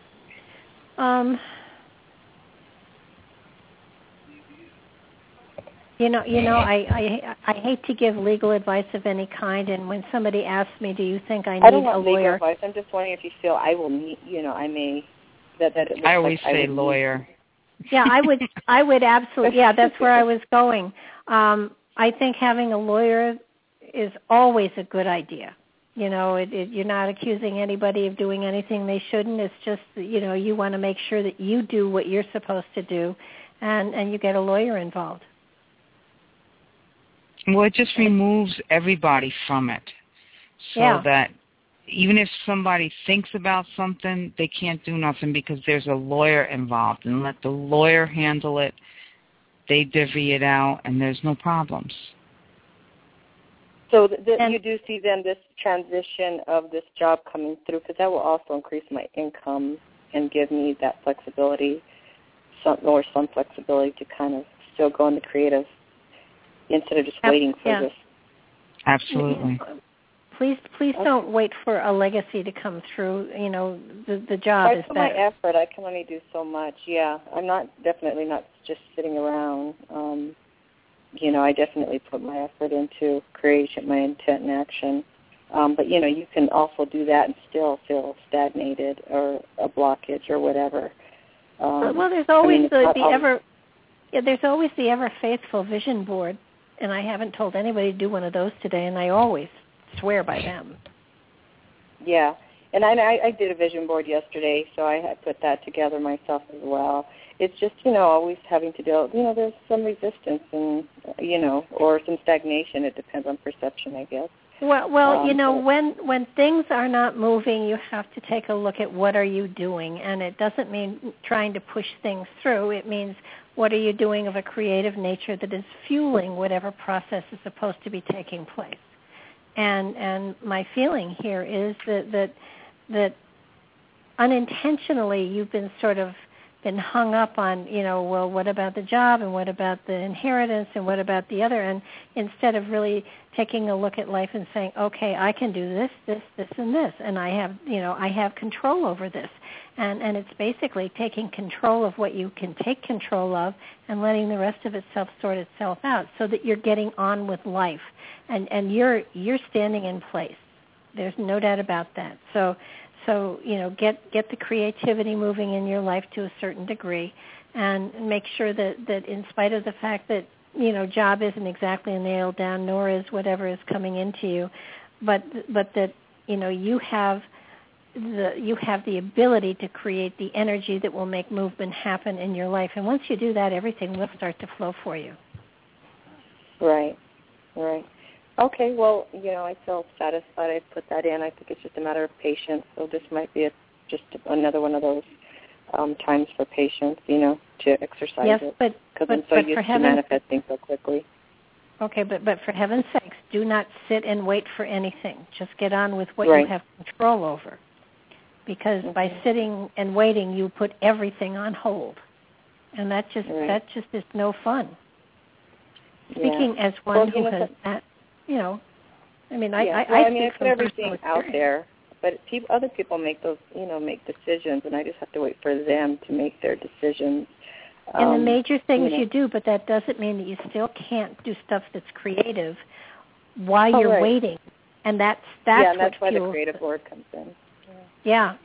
I hate to give legal advice of any kind, and when somebody asks me, do you think I need a lawyer? I don't want legal advice. I'm just wondering if you feel I will need, I may... That it looks I always like say lawyer. Yeah, I would absolutely, yeah, that's where I was going. I think having a lawyer is always a good idea. You're not accusing anybody of doing anything they shouldn't. It's just, you want to make sure that you do what you're supposed to do, and you get a lawyer involved. Well, it just removes everybody from it, so that even if somebody thinks about something, they can't do nothing because there's a lawyer involved, and let the lawyer handle it. They divvy it out, and there's no problems. So you do see then this transition of this job coming through, because that will also increase my income and give me that flexibility, some flexibility to kind of still go in the creative instead of just waiting for this. Absolutely. Please don't wait for a legacy to come through. The job is better. My effort, I can only do so much. Yeah, I'm definitely not just sitting around. I definitely put my effort into creation, my intent and action. But, you can also do that and still feel stagnated or a blockage or whatever. Well, there's always there's always the ever faithful vision board, and I haven't told anybody to do one of those today, and I always swear by them. Yeah, and I did a vision board yesterday, so I put that together myself as well. It's just, always having to deal, there's some resistance and, or some stagnation. It depends on perception, I guess. Well, when things are not moving, you have to take a look at what are you doing, and it doesn't mean trying to push things through. It means what are you doing of a creative nature that is fueling whatever process is supposed to be taking place. And my feeling here is that unintentionally you've been sort of been hung up on, well, what about the job and what about the inheritance and what about the other? And instead of really taking a look at life and saying, okay, I can do this, and this, and I have control over this. And it's basically taking control of what you can take control of and letting the rest of itself sort itself out so that you're getting on with life. And you're standing in place. There's no doubt about that. So get the creativity moving in your life to a certain degree, and make sure that in spite of the fact that job isn't exactly nailed down, nor is whatever is coming into you, but that you have the ability to create the energy that will make movement happen in your life. And once you do that, everything will start to flow for you. Right. Okay, well, I feel satisfied I put that in. I think it's just a matter of patience. So this might be just another one of those times for patience, to exercise it. Because I'm so used to manifesting so quickly. Okay, but for heaven's sakes, do not sit and wait for anything. Just get on with what Right. you have control over. Because by sitting and waiting, you put everything on hold. And that just is no fun. Speaking as one who has that, I mean, I put everything out there, but other people make those, make decisions, and I just have to wait for them to make their decisions. And the major things you do, but that doesn't mean that you still can't do stuff that's creative while you're waiting. And that's that's why the creative board comes in. Yeah.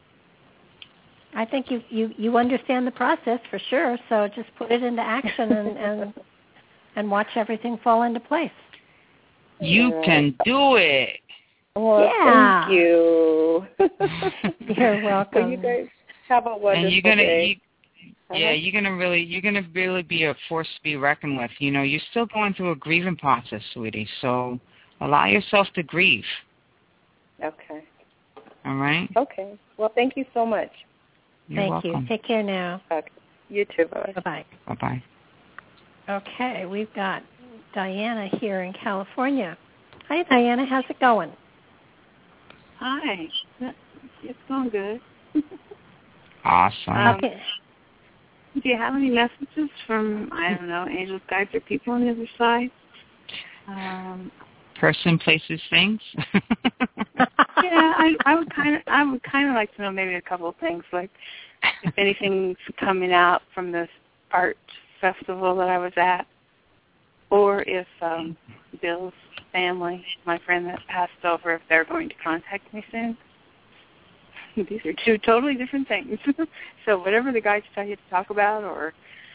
I think you understand the process for sure, so just put it into action and watch everything fall into place. You can do it. Well, thank you. You're welcome. Well, you guys have a wonderful day. You're gonna really be a force to be reckoned with. You're still going through a grieving process, sweetie. So allow yourself to grieve. Okay. All right. Okay. Well, thank you so much. You're welcome. You. Take care now. Okay. You too. Bye. Bye-bye. Bye-bye. Okay, we've got Diana here in California. Hi, Diana. How's it going? Hi. It's going good. Awesome. Okay. Do you have any messages from, angels, guides, or people on the other side? Person, places, things. I would kind of like to know maybe a couple of things, like if anything's coming out from this art festival that I was at, or if Bill's family, my friend that passed over, if they're going to contact me soon. These are two totally different things. So whatever the guides tell you to talk about, or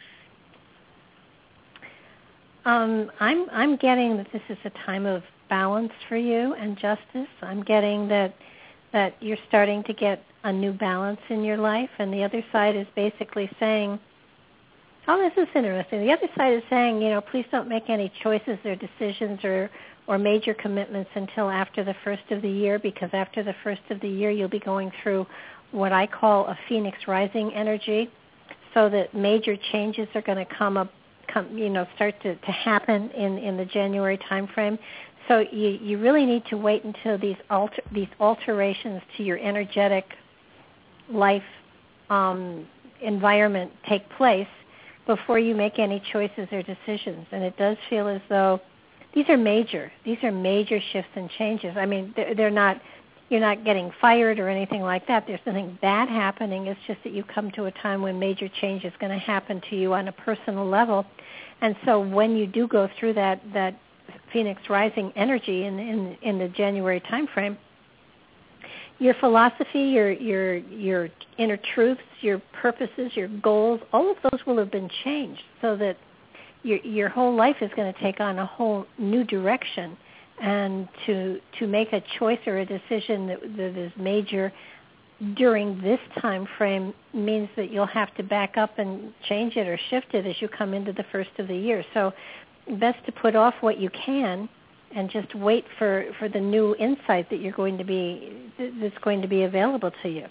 I'm getting that this is a time of balance for you and justice. I'm getting that you're starting to get a new balance in your life, and the other side is basically saying, oh, this is interesting. The other side is saying, please don't make any choices or decisions or major commitments until after the first of the year, because after the first of the year you'll be going through what I call a Phoenix Rising energy, so that major changes are going to start to happen in the January time frame. So you really need to wait until these alterations to your energetic life environment take place before you make any choices or decisions. And it does feel as though these are major shifts and changes. I mean, you're not getting fired or anything like that. There's nothing bad happening. It's just that you come to a time when major change is going to happen to you on a personal level. And so when you do go through that Phoenix Rising energy in the January time frame, your philosophy, your inner truths, your purposes, your goals, all of those will have been changed, so that your whole life is going to take on a whole new direction. And to make a choice or a decision that is major during this time frame means that you'll have to back up and change it or shift it as you come into the first of the year. So best to put off what you can and just wait for the new insight that's going to be available to you.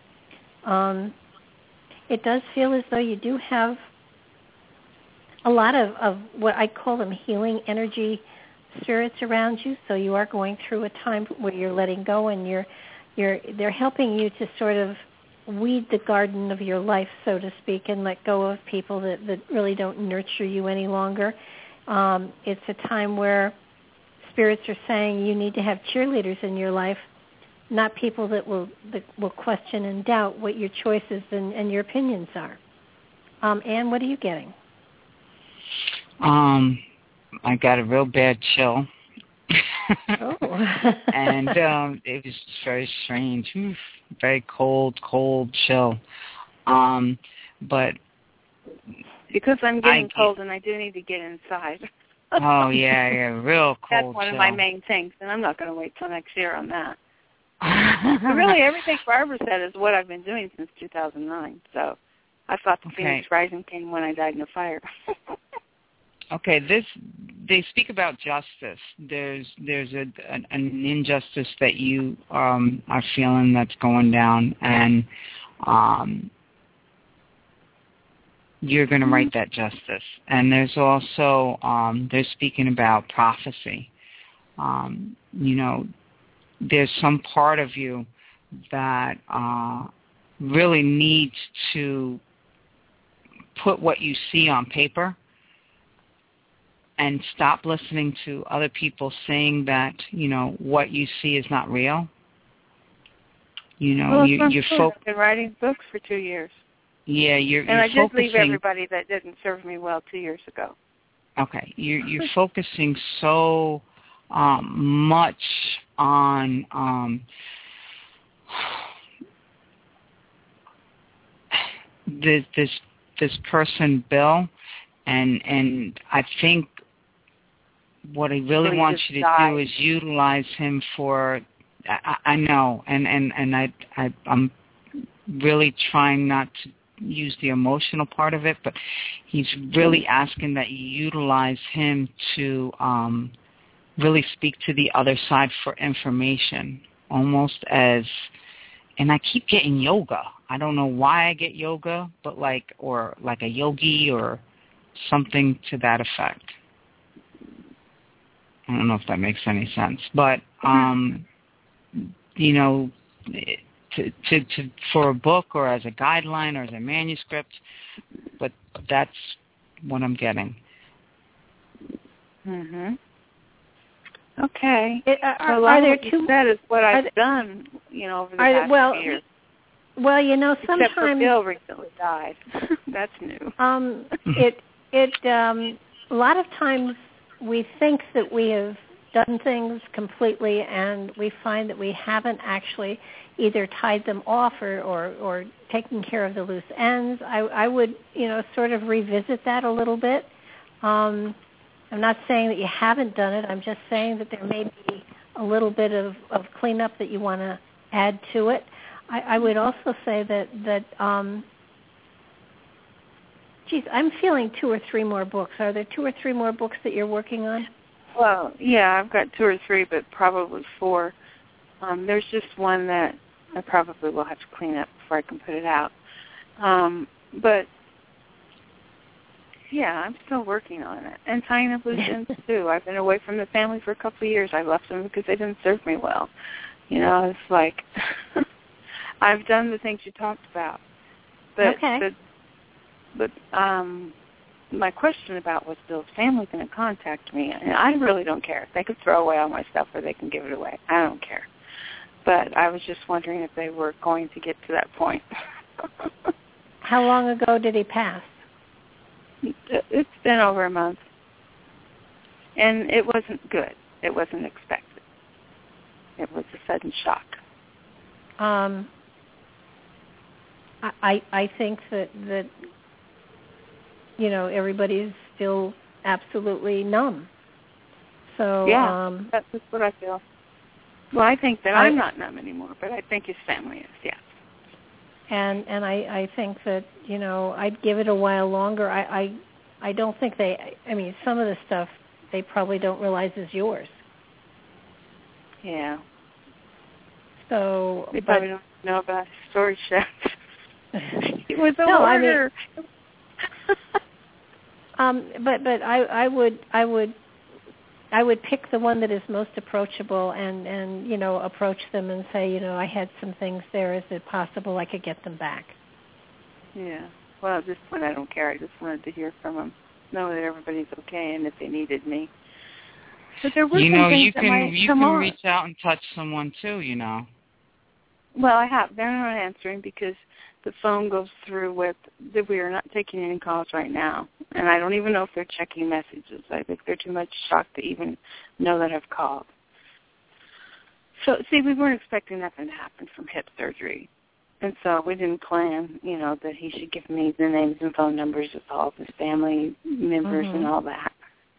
It does feel as though you do have a lot of what I call them healing energy spirits around you. So you are going through a time where you're letting go, and they're helping you to sort of weed the garden of your life, so to speak, and let go of people that really don't nurture you any longer. It's a time where spirits are saying you need to have cheerleaders in your life, not people that will question and doubt what your choices and your opinions are. Anne, what are you getting? I got a real bad chill. Oh. And it was very strange. Very cold chill. But because I'm getting cold and I do need to get inside. Oh, yeah, real cold. That's one of my main things, and I'm not going to wait till next year on that. But really, everything Barbara said is what I've been doing since 2009. So I thought the Phoenix Rising came when I died in a fire. Okay, they speak about justice. There's an injustice that you are feeling that's going down, and you're going to right that justice. And there's also they're speaking about prophecy. there's some part of you that really needs to put what you see on paper and stop listening to other people saying that, what you see is not real. Well, you're I've been writing books for 2 years. Yeah, you're I focusing. did leave everybody that didn't serve me well 2 years ago. Okay, you're focusing so much on this person, Bill, and I think what I really want you to do is utilize him for. I know, and I'm really trying not to use the emotional part of it, but he's really asking that you utilize him to really speak to the other side for information, almost as, and I keep getting yoga. I don't know why I get yoga, but like a yogi or something to that effect. I don't know if that makes any sense, but to for a book or as a guideline or as a manuscript, but that's what I'm getting. Mhm. Okay. Are there two? That is what I've done, over the past few years. Well, sometimes. Except for Bill recently died. That's new. A lot of times we think that we have done things completely, and we find that we haven't actually either tied them off or taken care of the loose ends. I would, sort of revisit that a little bit. I'm not saying that you haven't done it. I'm just saying that there may be a little bit of cleanup that you want to add to it. I would also say that I'm feeling 2 or 3 more books. Are there 2 or 3 more books that you're working on? Well, yeah, I've got 2 or 3, but probably 4. There's just one that I probably will have to clean up before I can put it out. But, yeah, I'm still working on it. And tying up loose ends, too. I've been away from the family for a couple of years. I left them because they didn't serve me well. It's like I've done the things you talked about. But, okay. But my question about was Bill's family going to contact me? And I really don't care. They could throw away all my stuff or they can give it away. I don't care. But I was just wondering if they were going to get to that point. How long ago did he pass? It's been over a month. And it wasn't good. It wasn't expected. It was a sudden shock. I think that everybody's still absolutely numb. So yeah, that's just what I feel. Well, I think that I'm not numb anymore, but I think his family is, yes. And I think that, I'd give it a while longer. I don't think some of the stuff they probably don't realize is yours. Yeah. So they probably don't know about his storage shed. It was a hoarder. But I would pick the one that is most approachable and approach them and say, I had some things there. Is it possible I could get them back? Yeah. Well, at this point, I don't care. I just wanted to hear from them, know that everybody's okay, and if they needed me. But there were some things you can reach out and touch someone too. Well, I have. They're not answering because the phone goes through with that we are not taking any calls right now. And I don't even know if they're checking messages. I think they're too much shocked to even know that I've called. So, see, we weren't expecting nothing to happen from hip surgery. And so we didn't plan, that he should give me the names and phone numbers of all of his family members and all that.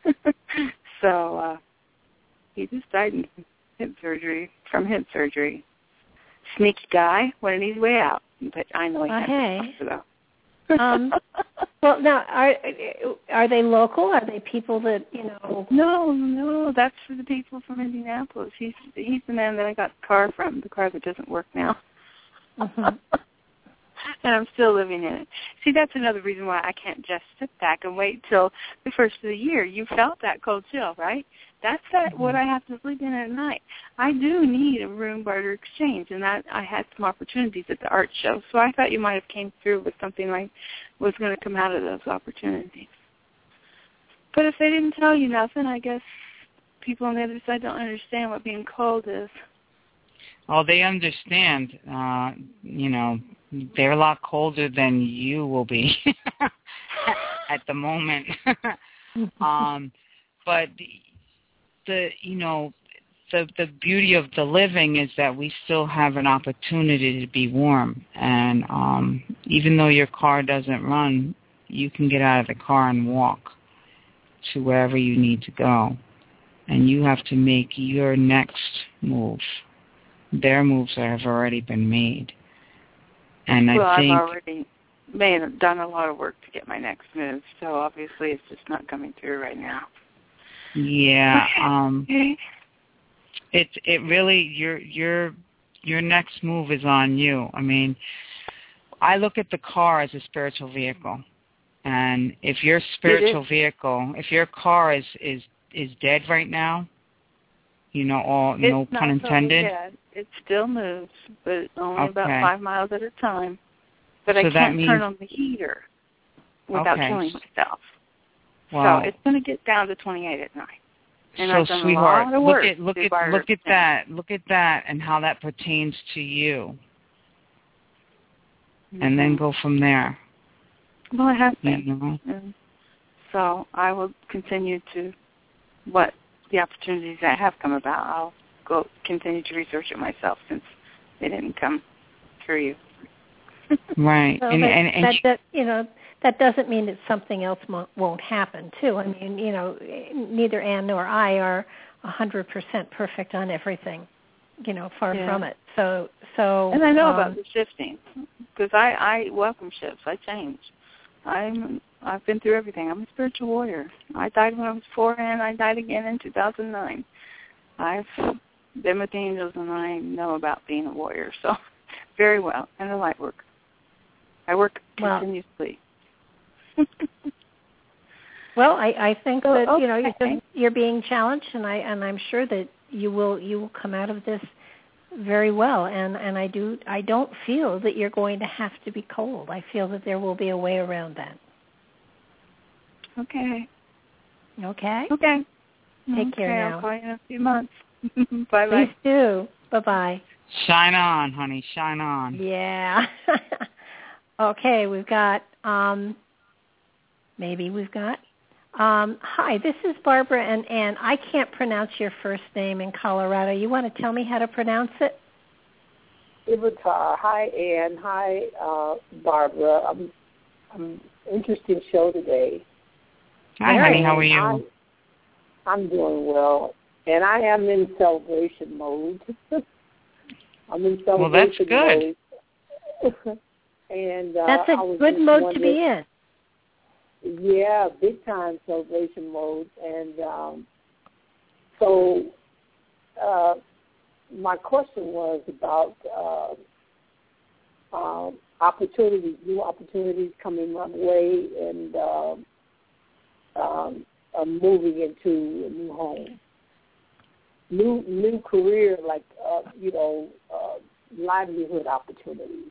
So he just died from hip surgery. Sneaky guy, went an easy way out. But I know he has to go. Well, now, are they local? Are they people that, No, that's for the people from Indianapolis. He's the man that I got the car from, the car that doesn't work now. and I'm still living in it. See, that's another reason why I can't just sit back and wait till the first of the year. You felt that cold chill, right? That's what I have to sleep in at night. I do need a room barter exchange, and that I had some opportunities at the art show. So I thought you might have came through with something like was going to come out of those opportunities. But if they didn't tell you nothing, I guess people on the other side don't understand what being cold is. Oh, they understand. They're a lot colder than you will be at the moment. But the beauty of the living is that we still have an opportunity to be warm. And even though your car doesn't run, you can get out of the car and walk to wherever you need to go. And you have to make your next move. Their moves have already been made. And I think I've already done a lot of work to get my next move, so obviously it's just not coming through right now. Yeah. It really your next move is on you. I mean, I look at the car as a spiritual vehicle. And if your spiritual vehicle, if your car is dead right now, no pun intended. Totally, it still moves, but only about 5 miles at a time. But I can't turn on the heater without killing myself. Wow. So it's going to get down to 28 at night. And so, I've done sweetheart, a lot of work look at that. Look at that and how that pertains to you. Mm-hmm. And then go from there. Well, it has been. And so I will continue to what the opportunities that have come about. I'll go continue to research it myself since they didn't come through you. Right. So that doesn't mean that something else won't happen too. I mean, neither Ann nor I are 100% perfect on everything. Far from it. So. And I know about the shifting because I welcome shifts. I change. I've been through everything. I'm a spiritual warrior. I died when I was 4, and I died again in 2009. I've been with the angels, and I know about being a warrior, so very well. And the light work. I work continuously. Well, I think that you're being challenged, and I'm sure that you will come out of this very well. And I don't feel that you're going to have to be cold. I feel that there will be a way around that. Okay. Okay. Okay. Take care now. I'll call you in a few months. Bye-bye. Please do. Bye-bye. Shine on, honey. Shine on. Yeah. Okay, we've got, hi, this is Barbara and Ann. I can't pronounce your first name in Colorado. You want to tell me how to pronounce it? Ivatar. Hi, Ann. Hi, Barbara. I'm interesting show today. Hi, honey. How are you? I'm doing well, and I am in celebration mode. I'm in celebration mode. Well, that's good. And that's a good mode to be in. Yeah, big time celebration mode. And so my question was about new opportunities coming my way, and moving into a new home, new career, like livelihood opportunities.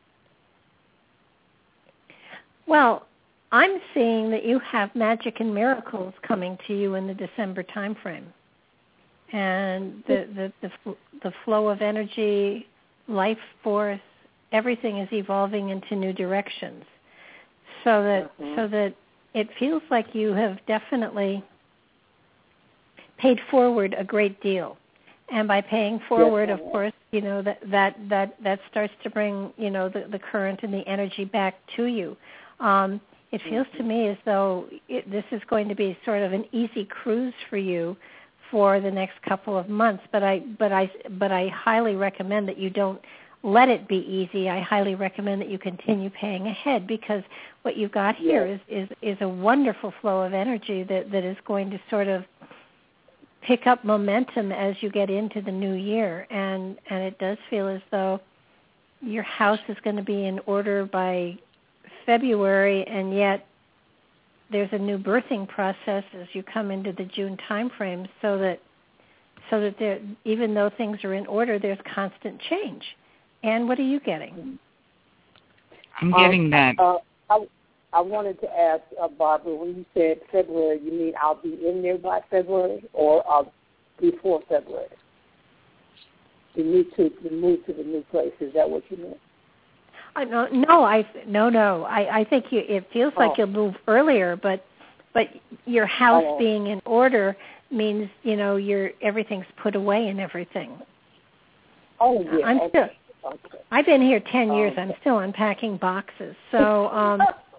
Well, I'm seeing that you have magic and miracles coming to you in the December time frame, and the flow of energy, life force, everything is evolving into new directions, so that it feels like you have definitely paid forward a great deal. And by paying forward, of course, that starts to bring, the current and the energy back to you. It feels to me as though this is going to be sort of an easy cruise for you for the next couple of months. But I highly recommend that you don't let it be easy. I highly recommend that you continue paying ahead, because what you've got here is a wonderful flow of energy that is going to sort of pick up momentum as you get into the new year, and it does feel as though your house is going to be in order by February, and yet there's a new birthing process as you come into the June time frame, so that there, even though things are in order, there's constant change. And what are you getting? I'm getting that. I wanted to ask Barbara, when you said February, you mean I'll be in there by February, or before February? To move to the new place. Is that what you meant? No. I think it feels like you'll move earlier, but your house being in order means everything's put away and everything. Oh yeah. I've been here 10 years. I'm still unpacking boxes. So.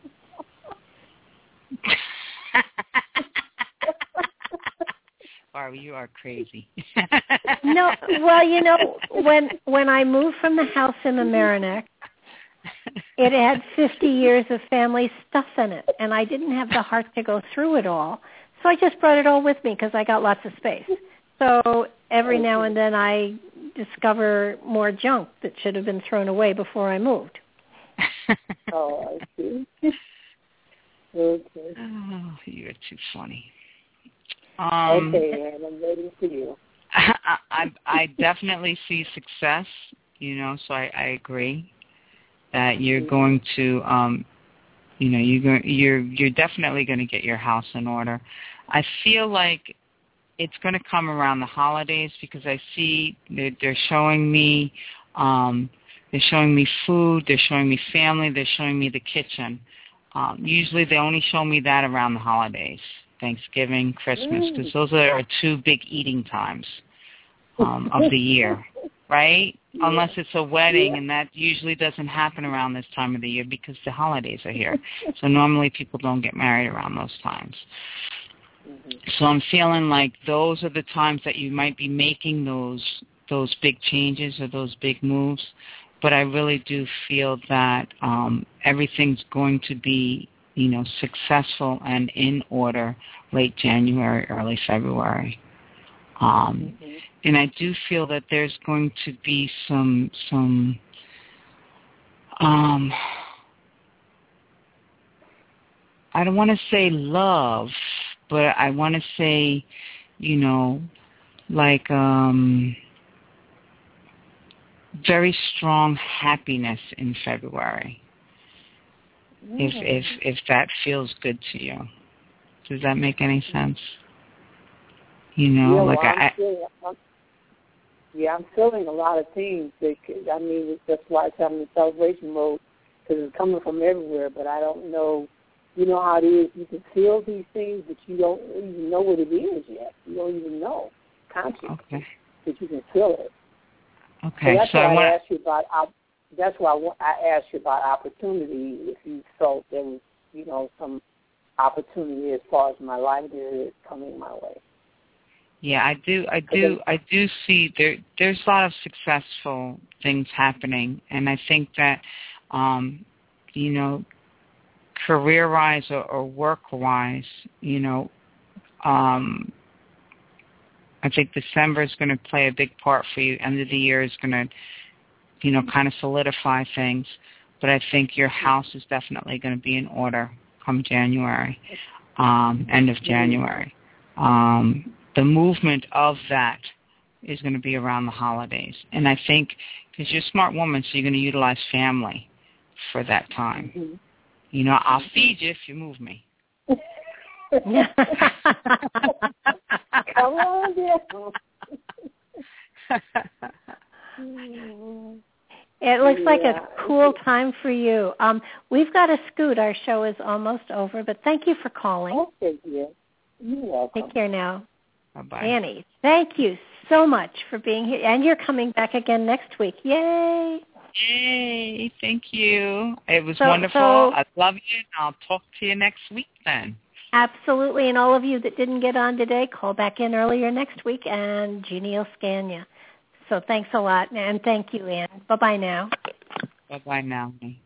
Barbara, you are crazy. No, well, when I moved from the house in Mamaroneck, it had 50 years of family stuff in it, and I didn't have the heart to go through it all. So I just brought it all with me because I got lots of space. So every now and then I discover more junk that should have been thrown away before I moved. Oh, I see. Okay. Oh, you're too funny. Okay, and I'm ready for you. I definitely see success, so I agree that you're going to, you're definitely going to get your house in order. I feel like it's going to come around the holidays because I see they're showing me, food, they're showing me family, they're showing me the kitchen. Usually they only show me that around the holidays, Thanksgiving, Christmas, because those are our two big eating times of the year, right? Yeah. Unless it's a wedding, and that usually doesn't happen around this time of the year because the holidays are here. So normally people don't get married around those times. So I'm feeling like those are the times that you might be making those big changes or those big moves. But I really do feel that everything's going to be, successful and in order late January, early February. And I do feel that there's going to be some I don't want to say love, but I want to say, like very strong happiness in February. If that feels good to you. Does that make any sense? I'm feeling a lot of things. That's why I'm in celebration mode, because it's coming from everywhere, but I don't know. You know how it is. You can feel these things, but you don't even know what it is yet. You don't even know consciously that you can feel it. Okay. So that's why I asked you about opportunity. If you felt there was, some opportunity as far as my life is coming my way. Yeah, I do see there's a lot of successful things happening, and I think that, career-wise or work-wise, I think December is going to play a big part for you. End of the year is going to, kind of solidify things. But I think your house is definitely going to be in order come January, end of January. The movement of that is going to be around the holidays. And I think, because you're a smart woman, so you're going to utilize family for that time. I'll feed you if you move me. Come on, dear. It looks like a cool time for you. We've got to scoot. Our show is almost over, but thank you for calling. Okay, dear. You're welcome. Take care now. Bye-bye. Annie, thank you so much for being here. And you're coming back again next week. Yay. Yay. Thank you. It was wonderful. I love you, and I'll talk to you next week then. Absolutely. And all of you that didn't get on today, call back in earlier next week, and Jeannie will scan you. So thanks a lot, and thank you, Ann. Bye-bye now. Bye-bye now.